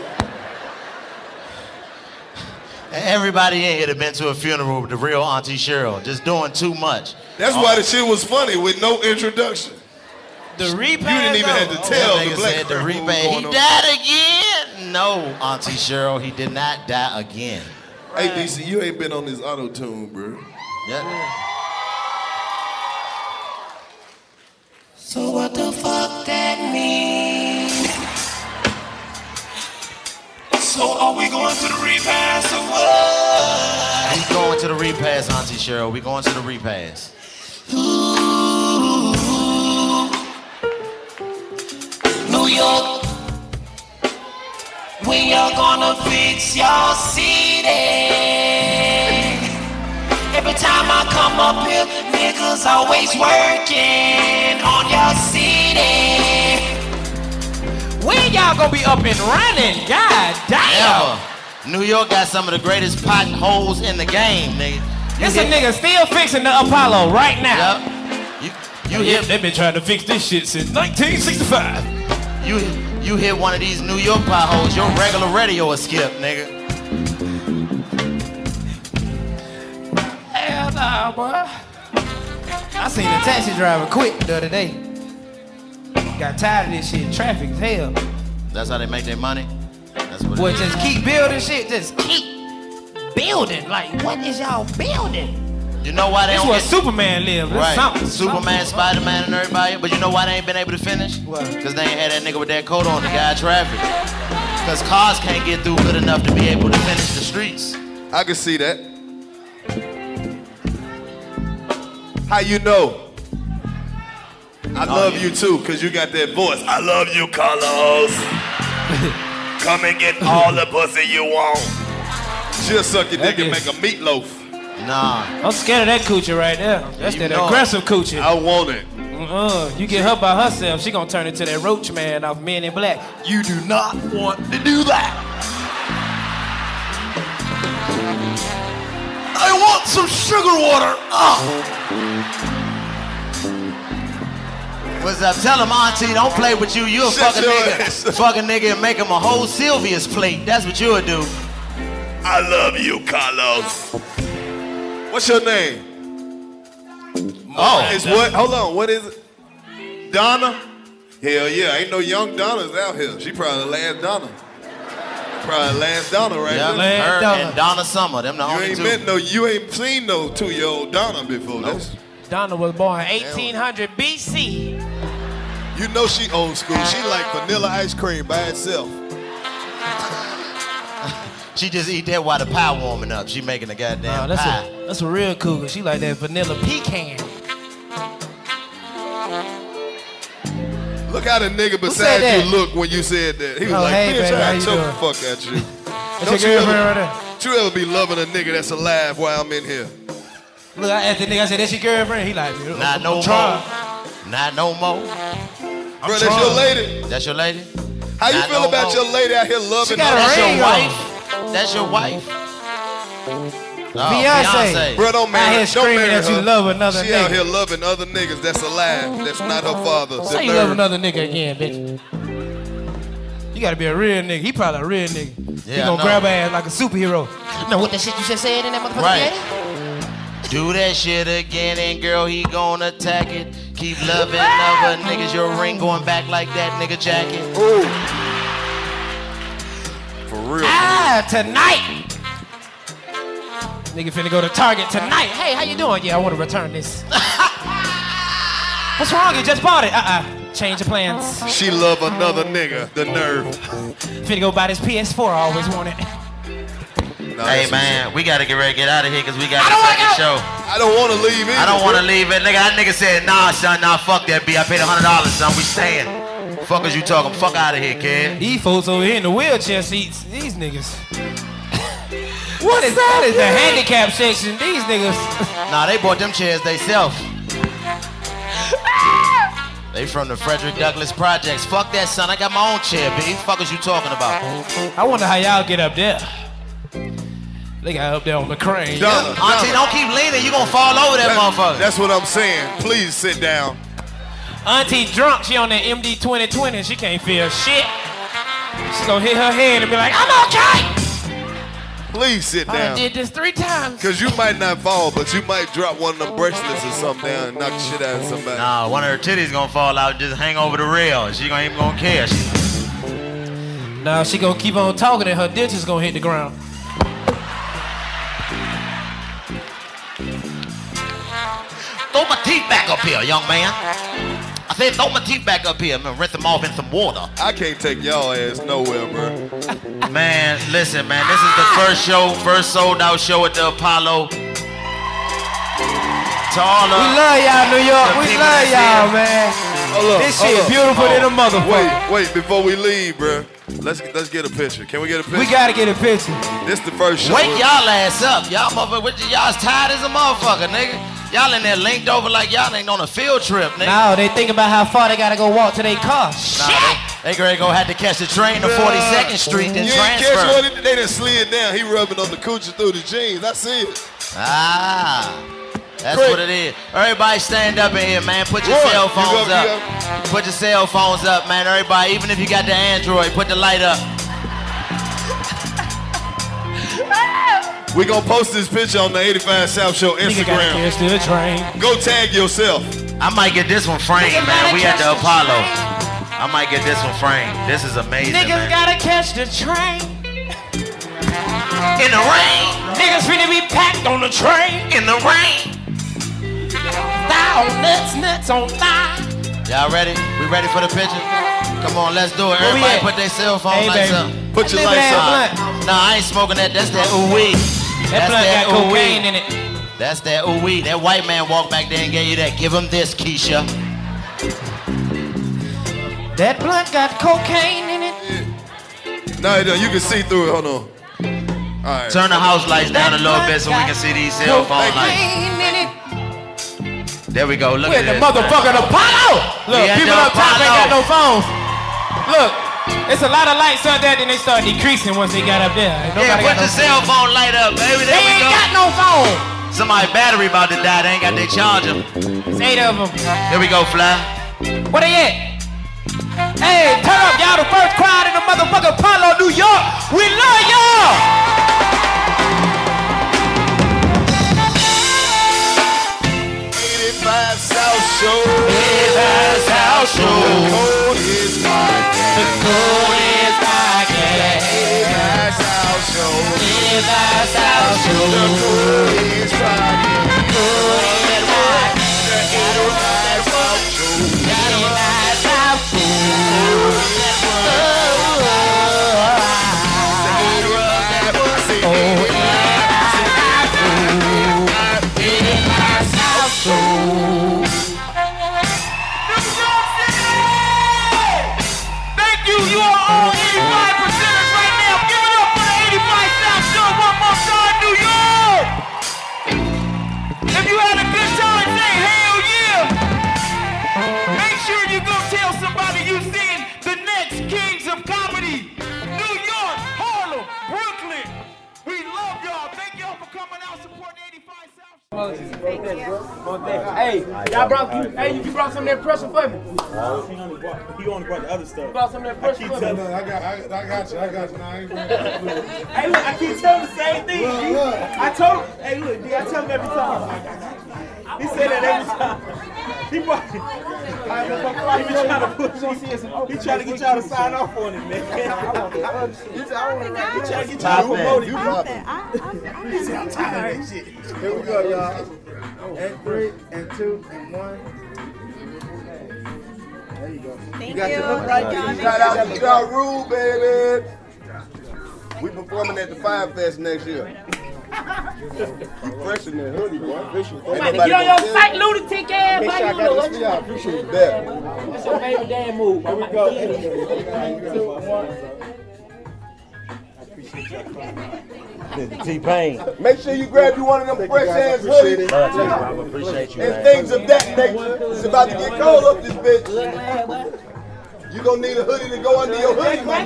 Everybody in here that been to a funeral with the real Auntie Cheryl, just doing too much. That's why the shit was funny with no introduction. The repass. You didn't even have to tell That the nigga black said the girl what was repass. He going on. died again. No, Auntie Cheryl, he did not die again. Hey DC, you ain't been on this auto tune, bro. Yeah. So what the fuck that mean? So are we going to the repass or what? We going to the repass, Auntie Cheryl. We going to the repass. Ooh, New York, when y'all gonna fix your city? Every time I come up here, niggas always working on your city. When y'all gonna be up and running? God damn. Ever. New York got some of the greatest potholes in the game, nigga. This a nigga still fixing the Apollo right now. Yep. They've been trying to fix this shit since 1965. You hit one of these New York potholes, your regular radio will skip, nigga. Hell nah, boy. I seen a taxi driver quit the other day. Got tired of this shit. Traffic as hell. That's how they make their money? That's what Boy, it is. just keep building shit. Just keep building. Like, what is y'all building? You know why they This don't where get... Superman live. That's Right. something. Superman, Spider-Man, and everybody. But you know why they ain't been able to finish? What? Because they ain't had that nigga with that coat on, the guy in traffic. Because cars can't get through good enough to be able to finish the streets. I can see that. How you know? I love you too, cause you got that voice. I love you, Carlos. Come and get all the pussy you want. She'll suck your dick and make a meatloaf. Nah. I'm scared of that coochie right there. That's You that know aggressive coochie. I want it. You get her by herself, she gonna turn into that Roach Man off Men in Black. You do not want to do that. I want some sugar water. What's up? Tell him, Auntie, don't play with you. You a Shut fucking your nigga. ass. Fucking nigga and make him a whole Sylvia's plate. That's what you would do. I love you, Carlos. What's your name? Oh. It's what? Hold on. What is it? Donna? Hell yeah. Ain't no young Donnas out here. She probably the last Donna. Probably last Donna right Yeah, there. her and Donna Summer. Them the only two. You ain't seen no 2-year-old Donna before. Nope. Donna was born 1800 BC. You know she old school. She like vanilla ice cream by itself. She just eat that while the pie warming up. She making a goddamn that's pie. a real cougar. She like that vanilla pecan. Look how the nigga said beside that? you looked when you said that. He was like, hey, bitch, baby, how I you choke the doing? fuck at you. That's your girlfriend right there. Don't you ever be loving a nigga that's alive while I'm in here? Look, I asked the nigga, I said, that's your girlfriend? He like, Not no more. Not no more. Bro, that's your lady? That's your lady? How you Not feel no about more. your lady out here loving That's your ring wife? That's your wife? Oh, Beyonce. Bro, don't Out marry here her. Don't screaming marry that you her. love another She out nigga. here loving other niggas that's alive. That's not her father. Say you love another nigga again, bitch. You gotta be a real nigga. He probably a real nigga. He Yeah, I gonna know. grab her ass like a superhero. No, what the shit you just said in that motherfucker? Right. Do that shit again and girl, he gon' attack it. Keep loving other niggas, your ring going back like that nigga jacket. Ooh. For real. Tonight. Nigga finna go to Target tonight. Hey, how you doing? Yeah, I wanna return this. What's wrong? You just bought it. Change of plans. She love another nigga. The nerve. Finna go buy this PS4. I always wanted. Hey man, we gotta get ready to get out of here because we got the second show. I don't want to leave either. I don't want to leave it. Nigga, that nigga said, nah, son, nah, fuck that B. I paid $100, son. We staying. Fuck is you talking? Fuck out of here, kid. These folks over here in the wheelchair seats. These niggas. What is that? Is the handicap section? These niggas. Nah, they bought them chairs theyself. They from the Frederick Douglass Projects. Fuck that, son. I got my own chair, B. Fuck is you talking about? I wonder how y'all get up there. They got up there on the crane. Donna, Auntie, don't keep leaning. You gonna fall over that motherfucker. That's what I'm saying. Please sit down. Auntie drunk. She on that MD 2020. She can't feel shit. She gonna hit her head and be like, I'm okay. Please sit I down. did this 3 times. Cause you might not fall, but you might drop one of them bracelets or something down and knock the shit out of somebody. Nah, one of her titties gonna fall out, just hang over the rail. She ain't even gonna care. Nah, she gonna keep on talking and her ditches gonna hit the ground. Throw my teeth back up here, young man. I said, throw my teeth back up here. I'm gonna rinse them off in some water. I can't take y'all ass nowhere, bro. Man, listen, man, this is the first sold out show at the Apollo. To all We love y'all, New York. We love y'all, man. This shit beautiful than a motherfucker. Wait, before we leave, bro. Let's get a picture. Can we get a picture? We gotta get a picture. This the first show. Wake y'all ass up. Y'all motherfucker, y'all's tired as a motherfucker, nigga. Y'all in there linked over like y'all ain't on a field trip, nigga. No, they think about how far they gotta go walk to their car. Shit! They gonna have to catch the train to 42nd Street, then you transfer. Catch one, they done slid down. He rubbing on the coochie through the jeans. I see it. That's what it is. Everybody stand up in here, man. Put your cell phones up. Put your cell phones up, man. Everybody, even if you got the Android, put the light up. We gonna post this picture on the 85 South Show Instagram. Go tag yourself. I might get this one framed, man. We at the Apollo. I might get this one framed. This is amazing, Niggas man. gotta catch the train. In the rain. Niggas finna be packed on the train. In the rain. Thigh on nuts on thigh. Y'all ready? We ready for the picture? Come on, let's do it. Everybody put their cell phone lights up. Put your lights up. Nah, I ain't smoking that. That's that ooh-wee. That blunt got cocaine in it. That's that ooh-wee. That white man walked back there and gave you that. Give him this, Keisha. That blunt got cocaine in it. No, you can see through it. Hold on. All right. Turn the house lights down a little bit so we can see these cell phone lights. There we go. Look at the this. motherfucking Apollo. Look, people up top ain't got no phones. Look, it's a lot of lights up there, then they start decreasing once they got up there. Yeah, put your cell phone light up, baby. There we go. They ain't got no phone. Somebody's battery about to die. They ain't got their charger. There's 8 of them. Here we go, Fly. Where they at? Hey, turn up, y'all. The first crowd in the motherfucking Apollo, New York. We love y'all. 85 South Show. 85 South Show. The code is podcast. The code is podcast. 85 South Show. 85 South Show. The code is podcast. The code is podcast. The 85 South Show. 85 South Show. Thank you. You are all 85%ers right now. Give it up for the 85 South Show one more time, New York. If you had a good time, say hell yeah. Make sure you go tell somebody you seen the next Kings of Comedy. New York, Harlem, Brooklyn. We love y'all. Thank y'all for coming out supporting 85 South. Hey, y'all brought you brought some of that pressure for me. He only brought the other stuff. You brought some of that pressure for me. I got you. Nah, I ain't Hey, look, I keep telling the same thing. I told him, hey, look, D, I tell him every time. He said that every time. He brought he be trying to push on CS. He trying to get y'all to sign off on it, man. He trying to get y'all to promote it. He said, I'm tired of that shit. Here we go, y'all. And 3, and 2, and 1. There you go. You got to look right. Shout out to Ja Rule, baby. We performing at the Fire Fest next year. You fresh in that hoodie, boy. Get on your site, lunatic ass. Make sure I got this for y'all. Appreciate that. What's your favorite damn move? Here we go. T-Pain. Make sure you grab you one of them fresh ass hoodies. I appreciate you, and man. things of that nature. It's about to get cold up this bitch. You gonna need a hoodie to go under your hoodie, my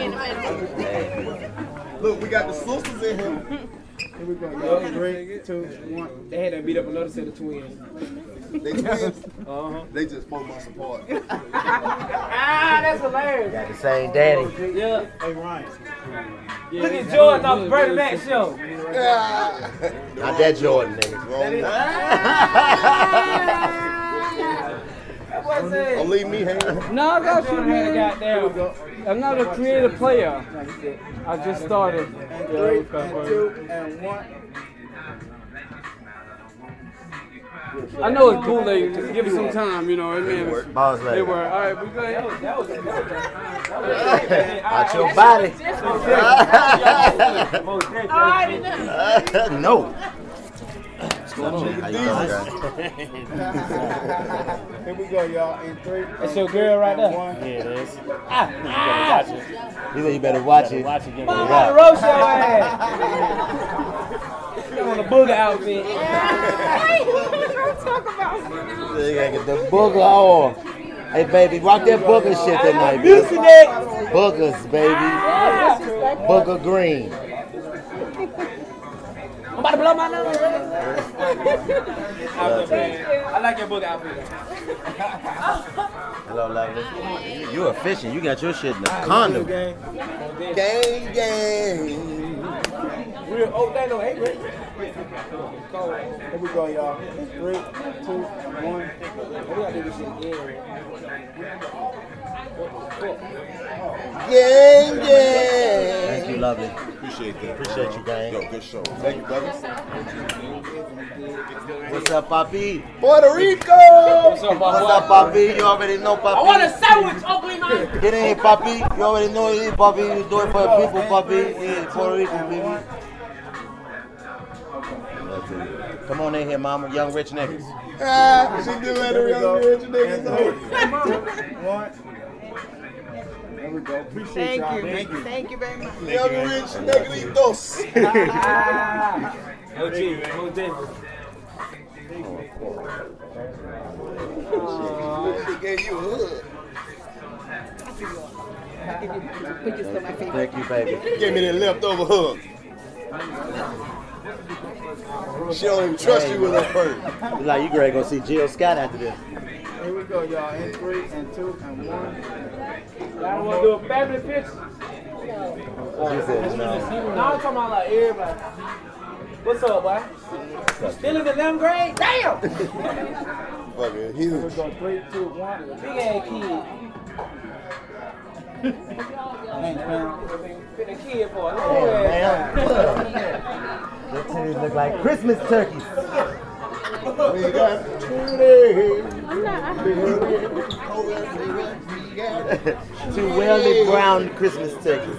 nigga. Look, we got the sisters in here. Here we go, y'all. 3, 2, 1. They had to beat up another set of twins. They twins? They just 4 months apart. That's hilarious. Got the same daddy. Yeah. Hey, Ryan. Look at Jordan off the Bernie Mac show. Not that Jordan, nigga. Don't leave me hanging. No, I got you, man. I'm not a creative player. I just started. 3, and 2, and 1. I know it's bootleg. Just give it some time, you know. Man, Boss lady. they were. All right, we go ahead. Watch your body. No. What's going on? How you doing, guys? Here we go, y'all. In 3. That's your girl right there. Yeah, it is. You better watch it. Watch it. Roast your ass. You on the booger outfit. You gotta get the booger on. Hey, baby, rock that booger shit tonight, Music baby. it. Boogers, baby. Booger green. I'm about to blow my nose. I like your booger outfit. Hello, lovely. You efficient. You got your shit in the condom. Gang. Real old day, no hate, right? Here we go, y'all. In 3, 2, 1. We gotta do this shit again. Gang. Thank you, lovely. Appreciate that. Appreciate you, gang. Yo, good show. Thank you, brother. What's up, Papi? Puerto Rico! What's up, Papi? You already know, Papi. I want a sandwich, ugly man. Get in here, Papi. You already know it, Papi. You do it for the people, Papi. Yeah, Puerto Rico, baby. Come on in here, mama. Young rich niggas. She do that to young rich niggas. There we go. Appreciate y'all. Thank you. Thank you very much. Young rich negritos. OG Davis. She gave you a hood. Thank you, baby. Give me that leftover hug. She don't even trust you with her bird. Like you great gonna see Jill Scott after this. Here we go, y'all. In 3, and 2, and 1. Y'all want to do a family picture? She said no. No, I'm talking about like everybody. What's up, boy? Still in the 11th grade? Damn! Fucking Here we huge. go. 3, 2, 1. Big ass kid. Thanks, man. Been a kid for a long Damn, ass man. Your titties look like Christmas turkeys. We got Two welded brown Christmas turkeys.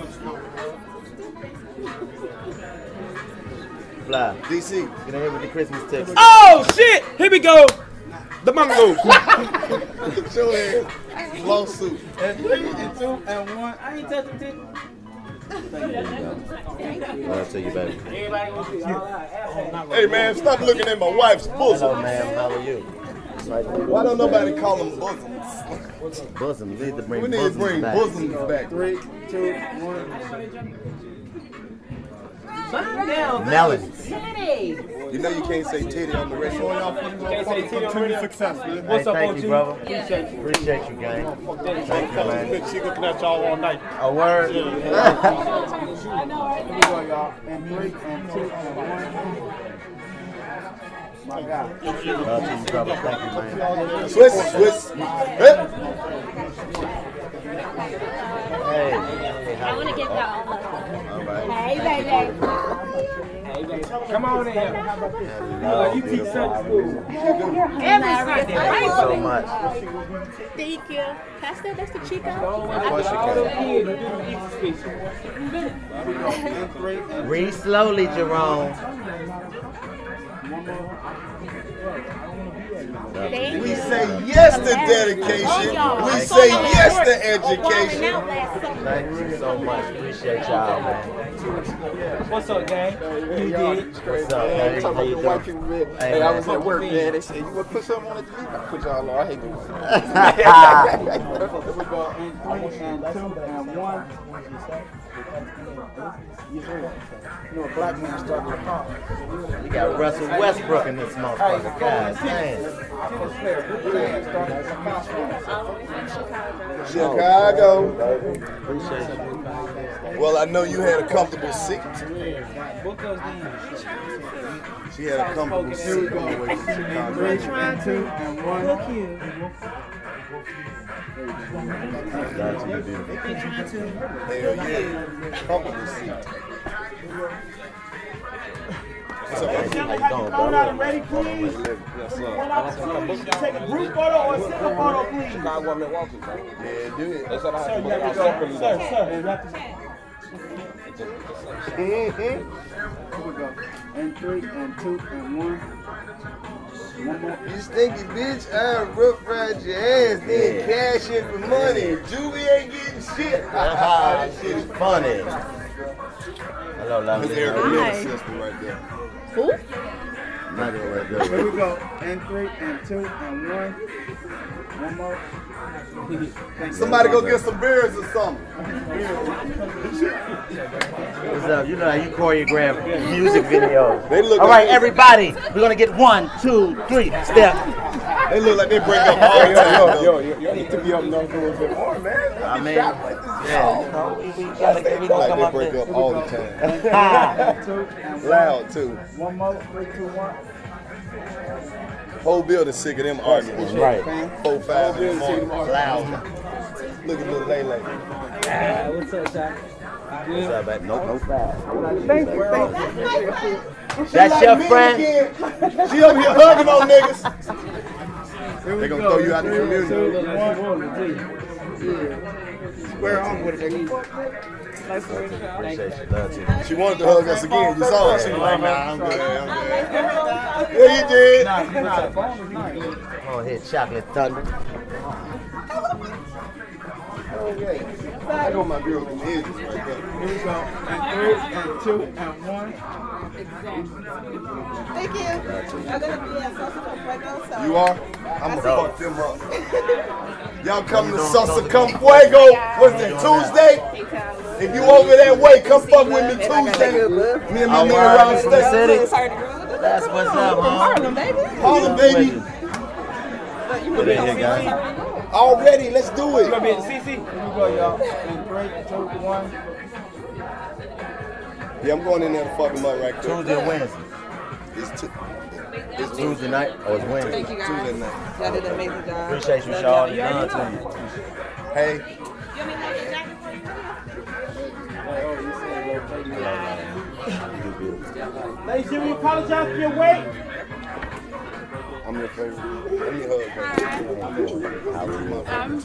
Fly. DC. Get in here with the Christmas turkeys. Oh shit! Here we go. The bungalow. Show ass. Lawsuit. In 3, and 2, and 1. I ain't touching titties. I'll tell you, baby. Everybody gonna see all that. Hey man, stop looking at my wife's Hello, bosom. ma'am. How are you? Why don't nobody call them bosoms? Bosoms. We need to bring We need to bosoms bring back. bosoms back. 3, 2, 1. Melons. You know you can't say titty on the radio. Can't say titty on radio. Success, man. What's up, Thank OG? you, brother. Appreciate you. Appreciate you, gang. Thank you, man. She looking at y'all all night. A word. Here we go, y'all. In 3, and 2, and 1. My God. Love to you, brother. Thank you, man. Swiss. Hey. Hey. I want to get that all up. All right. Hey, baby. Hey, baby. Come on in here. You teach Sunday school. Every Sunday. Thank you so much. Thank you. Pastor, that's the Chico. All those kids who do the Easter speech. Read slowly, Jerome. We say yes to dedication. We say yes to education. Thank you so much. Appreciate y'all, man. What's up, gang? You did. What's up, man? How you doing? Hey, I was at work, man. They said, you want to put something on it to me? I put y'all on. I hate doing that. Here we go. In 3, and 2, and 1. You know, a black man started a car. You got Russell Westbrook in this motherfucker. God damn. Chicago. Appreciate you. Well, I know you had a comfortable seat. She had a comfortable seat on the way to Chicago. 3, and 2, and 1. Glad to be beautiful. Hell yeah. Comfortable seat. What's up, man? How you Come out and ready, please. Yes, sir. One opportunity to take a group photo or a single photo, please. Chicago, Milwaukee. Yeah, do it. They said I Sir, had you to have go to go. separately. Sir, you have to. Mm-hmm. Here we go. And 3, and 2, and 1. One more. You stinky bitch, I rough ride your ass, then cash in for money. Juvie ain't getting shit. That shit is funny. Hello, love. That's Erica's sister right there. Who? Michael right Here there. we go. And 3, and 2, and 1. One more. Somebody go get some beers or something. What's up? You know how you choreograph music videos. They look All like right, everybody, we're gonna get 1, 2, 3, step. They look like they break up all the time. Yo, you need to be up north a little bit more, man. I mean, yeah, we gotta They we look gonna like come they up break there. up all the time. Loud too. One more. 3, 2, 1. Whole building sick of them arguing. Right. 4, 5 in the morning. Loud. Look at little Lele. What's up, Shaq? What's up, man? No fast. Thank you. That's your friend? She over here hugging on niggas. They gonna throw you out the community. Square on with it, baby. Appreciate you. Love you. She wanted to hug us again. You saw her. She was like, nah, I'm good. I'm good. Yeah, you did. Come on here, chocolate thunder. Okay. I know my girl from the edges right there. Here we go. And 3, and 2, and 1. Thank you. I'm gonna be at Salsa Con Fuego, so. You are? I'm gonna fuck them up. Y'all come to Salsa Con Fuego. What's that, Tuesday? If you over that way, come fuck with me Tuesday. Me and my nigga around From the state. city. That's what's up, From Harlem, baby. Harlem, baby. You will be on CC. Already, let's do it. You gonna be at the CC? Here we go, y'all. And 3, 2, 1. Yeah, I'm going in there to fuck him up right quick. Tuesday or Wednesday? It's Tuesday night or it's Wednesday? Thank you guys. Tuesday night. Y'all did an amazing job. Appreciate you, Shaw. You done to you. Hey. Ladies, we apologize for your wait. I'm your favorite. Let me hug her. I'm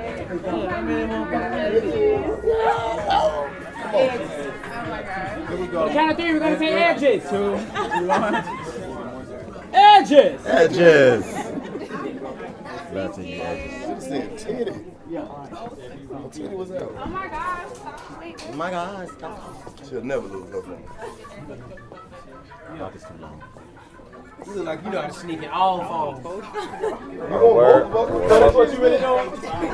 Here we go. On the count of 3, we're going to say edges. 2, 1. Edges. Edges. Love to you, edges. Said titty. Titty was out. Oh my gosh. Wait. Oh my God. She'll never lose her phone. Fuck is too long. You look like you know how to sneak in all phones. Oh, word. Tell us what you really know.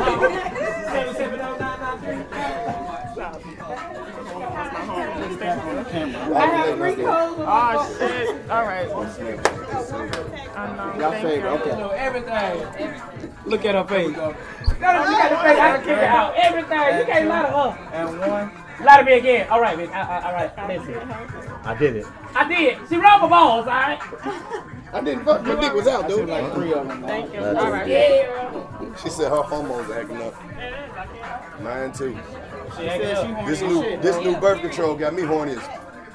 77993. I have 3 codes. Oh, shit. All right. Y'all favorite, okay. You know everything. Look at her face. No, you got the face. I can kick her out. Everything. You can't lie to her. And 1. Lie to me again. All right, bitch. All right. Listen. I did it. I did. She rubbed my balls, all right? I didn't fuck. My dick was out, dude. Like 3 of them. Thank you. That's All it. right. Yeah. She said her hormones acting up. Mine too. She acting up. This new birth control got me horny as.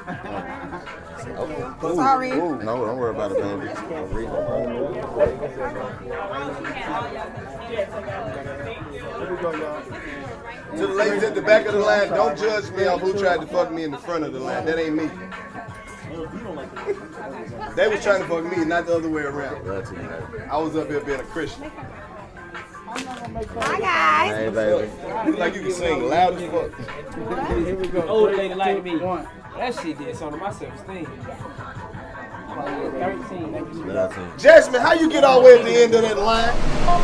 Sorry. Ooh. No, don't worry about it, baby. Here we go, y'all. To the ladies at the back of the line, don't judge me off who tried to fuck me in the front of the line. That ain't me. They was trying to fuck me, not the other way around. I was up here being a Christian. Hi, guys. Hey, baby. You like you can sing loud as fuck. Here we go. Old lady like me. 1. That shit did something to my self-esteem. 13. Love to you. Jasmine, how you get all the way at the end of that line?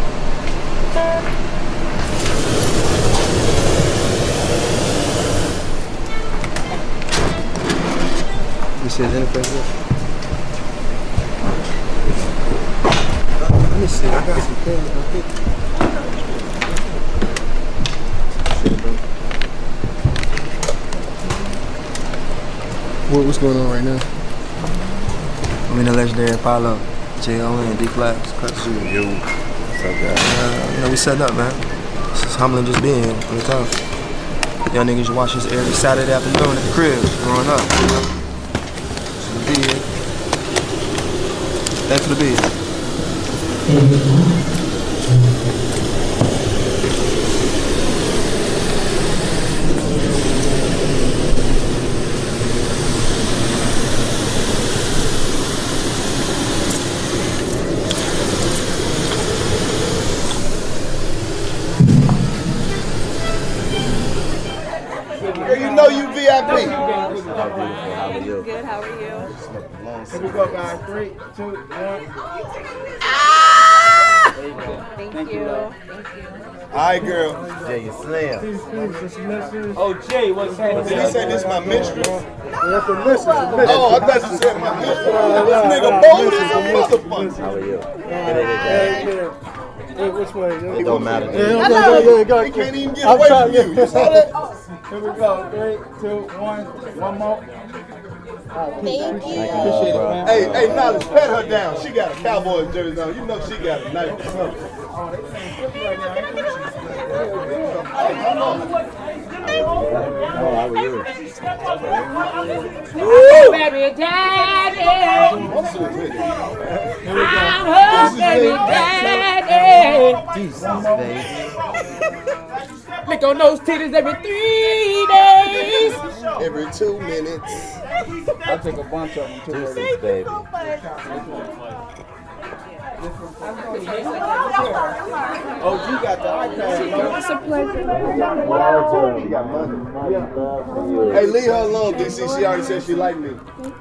You said anything? Let me see. I got some things. I think. What's going on right now? I'm in the legendary Apollo, J.O.N. D-Flaps, Cut Suit. Yo. What's up, guys? You know, we setting up, man. It's just humbling just being here on the top. Y'all niggas watch this every Saturday afternoon at the crib, growing up, you know. So to be here, That's for the biz. You know you VIP. How are you? Good, how are you? Here we go, guys. 3, 2, 1. Thank you. All right, girl. Jay, you slam. Oh, Jay, what's happening? Did he say this my mistress? That's the mistress. Oh, I thought you said my mistress. This nigga bold as a motherfucker. How are you? Hey, which way? It don't matter. He can't even get away from you. You saw that? Here we go. 3, 2, 1. One more. Thank you. Appreciate it, man. Hey, Knowledge, pat her down. She got a Cowboys jersey on. You know she got a nice something. How are you? Oh, baby daddy. I'm her baby daddy. Jesus, baby. Lick on those titties every 3 days. Every 2 minutes. I'll take a bunch of them, too. Jesus, baby. Oh, you got the iPad. It's a pleasure. She got money. Hey, leave her alone, DC. She already said she liked me.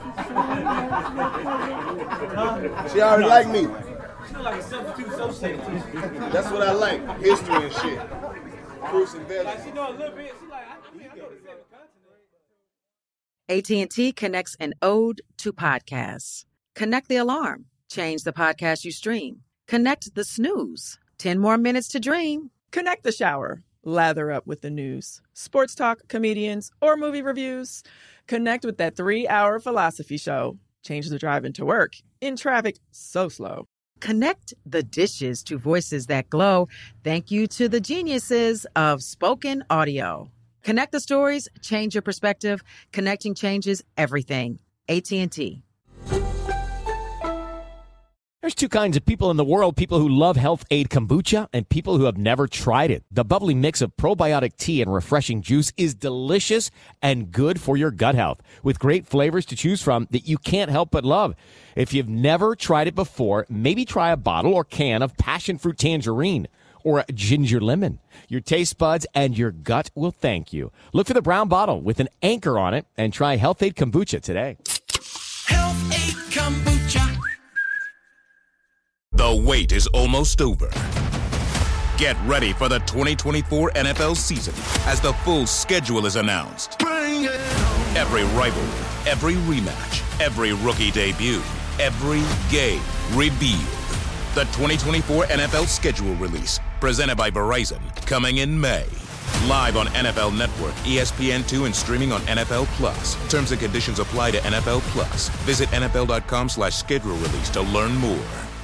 She already liked me. Like a substitute associate. That's what I like. History and shit. Fruits and vegetables. She know a little bit. She like, I know the 7 continents. AT&T connects an ode to podcasts. Connect the alarm. Change the podcast you stream. Connect the snooze. 10 more minutes to dream. Connect the shower. Lather up with the news. Sports talk, comedians, or movie reviews. Connect with that 3-hour philosophy show. Change the drive into work. In traffic so slow. Connect the dishes to voices that glow. Thank you to the geniuses of spoken audio. Connect the stories, change your perspective. Connecting changes everything. AT&T. There's two kinds of people in the world, people who love Health Aid Kombucha and people who have never tried it. The bubbly mix of probiotic tea and refreshing juice is delicious and good for your gut health, with great flavors to choose from that you can't help but love. If you've never tried it before, maybe try a bottle or can of passion fruit tangerine or a ginger lemon. Your taste buds and your gut will thank you. Look for the brown bottle with an anchor on it and try Health Aid Kombucha today. Health Aid Kombucha. The wait is almost over. Get ready for the 2024 NFL season as the full schedule is announced. Every rivalry, every rematch, every rookie debut, every game revealed. The 2024 NFL schedule release, presented by Verizon, coming in May. Live on NFL Network, ESPN2, and streaming on NFL Plus. Terms and conditions apply to NFL Plus. Visit NFL.com/schedule release to learn more.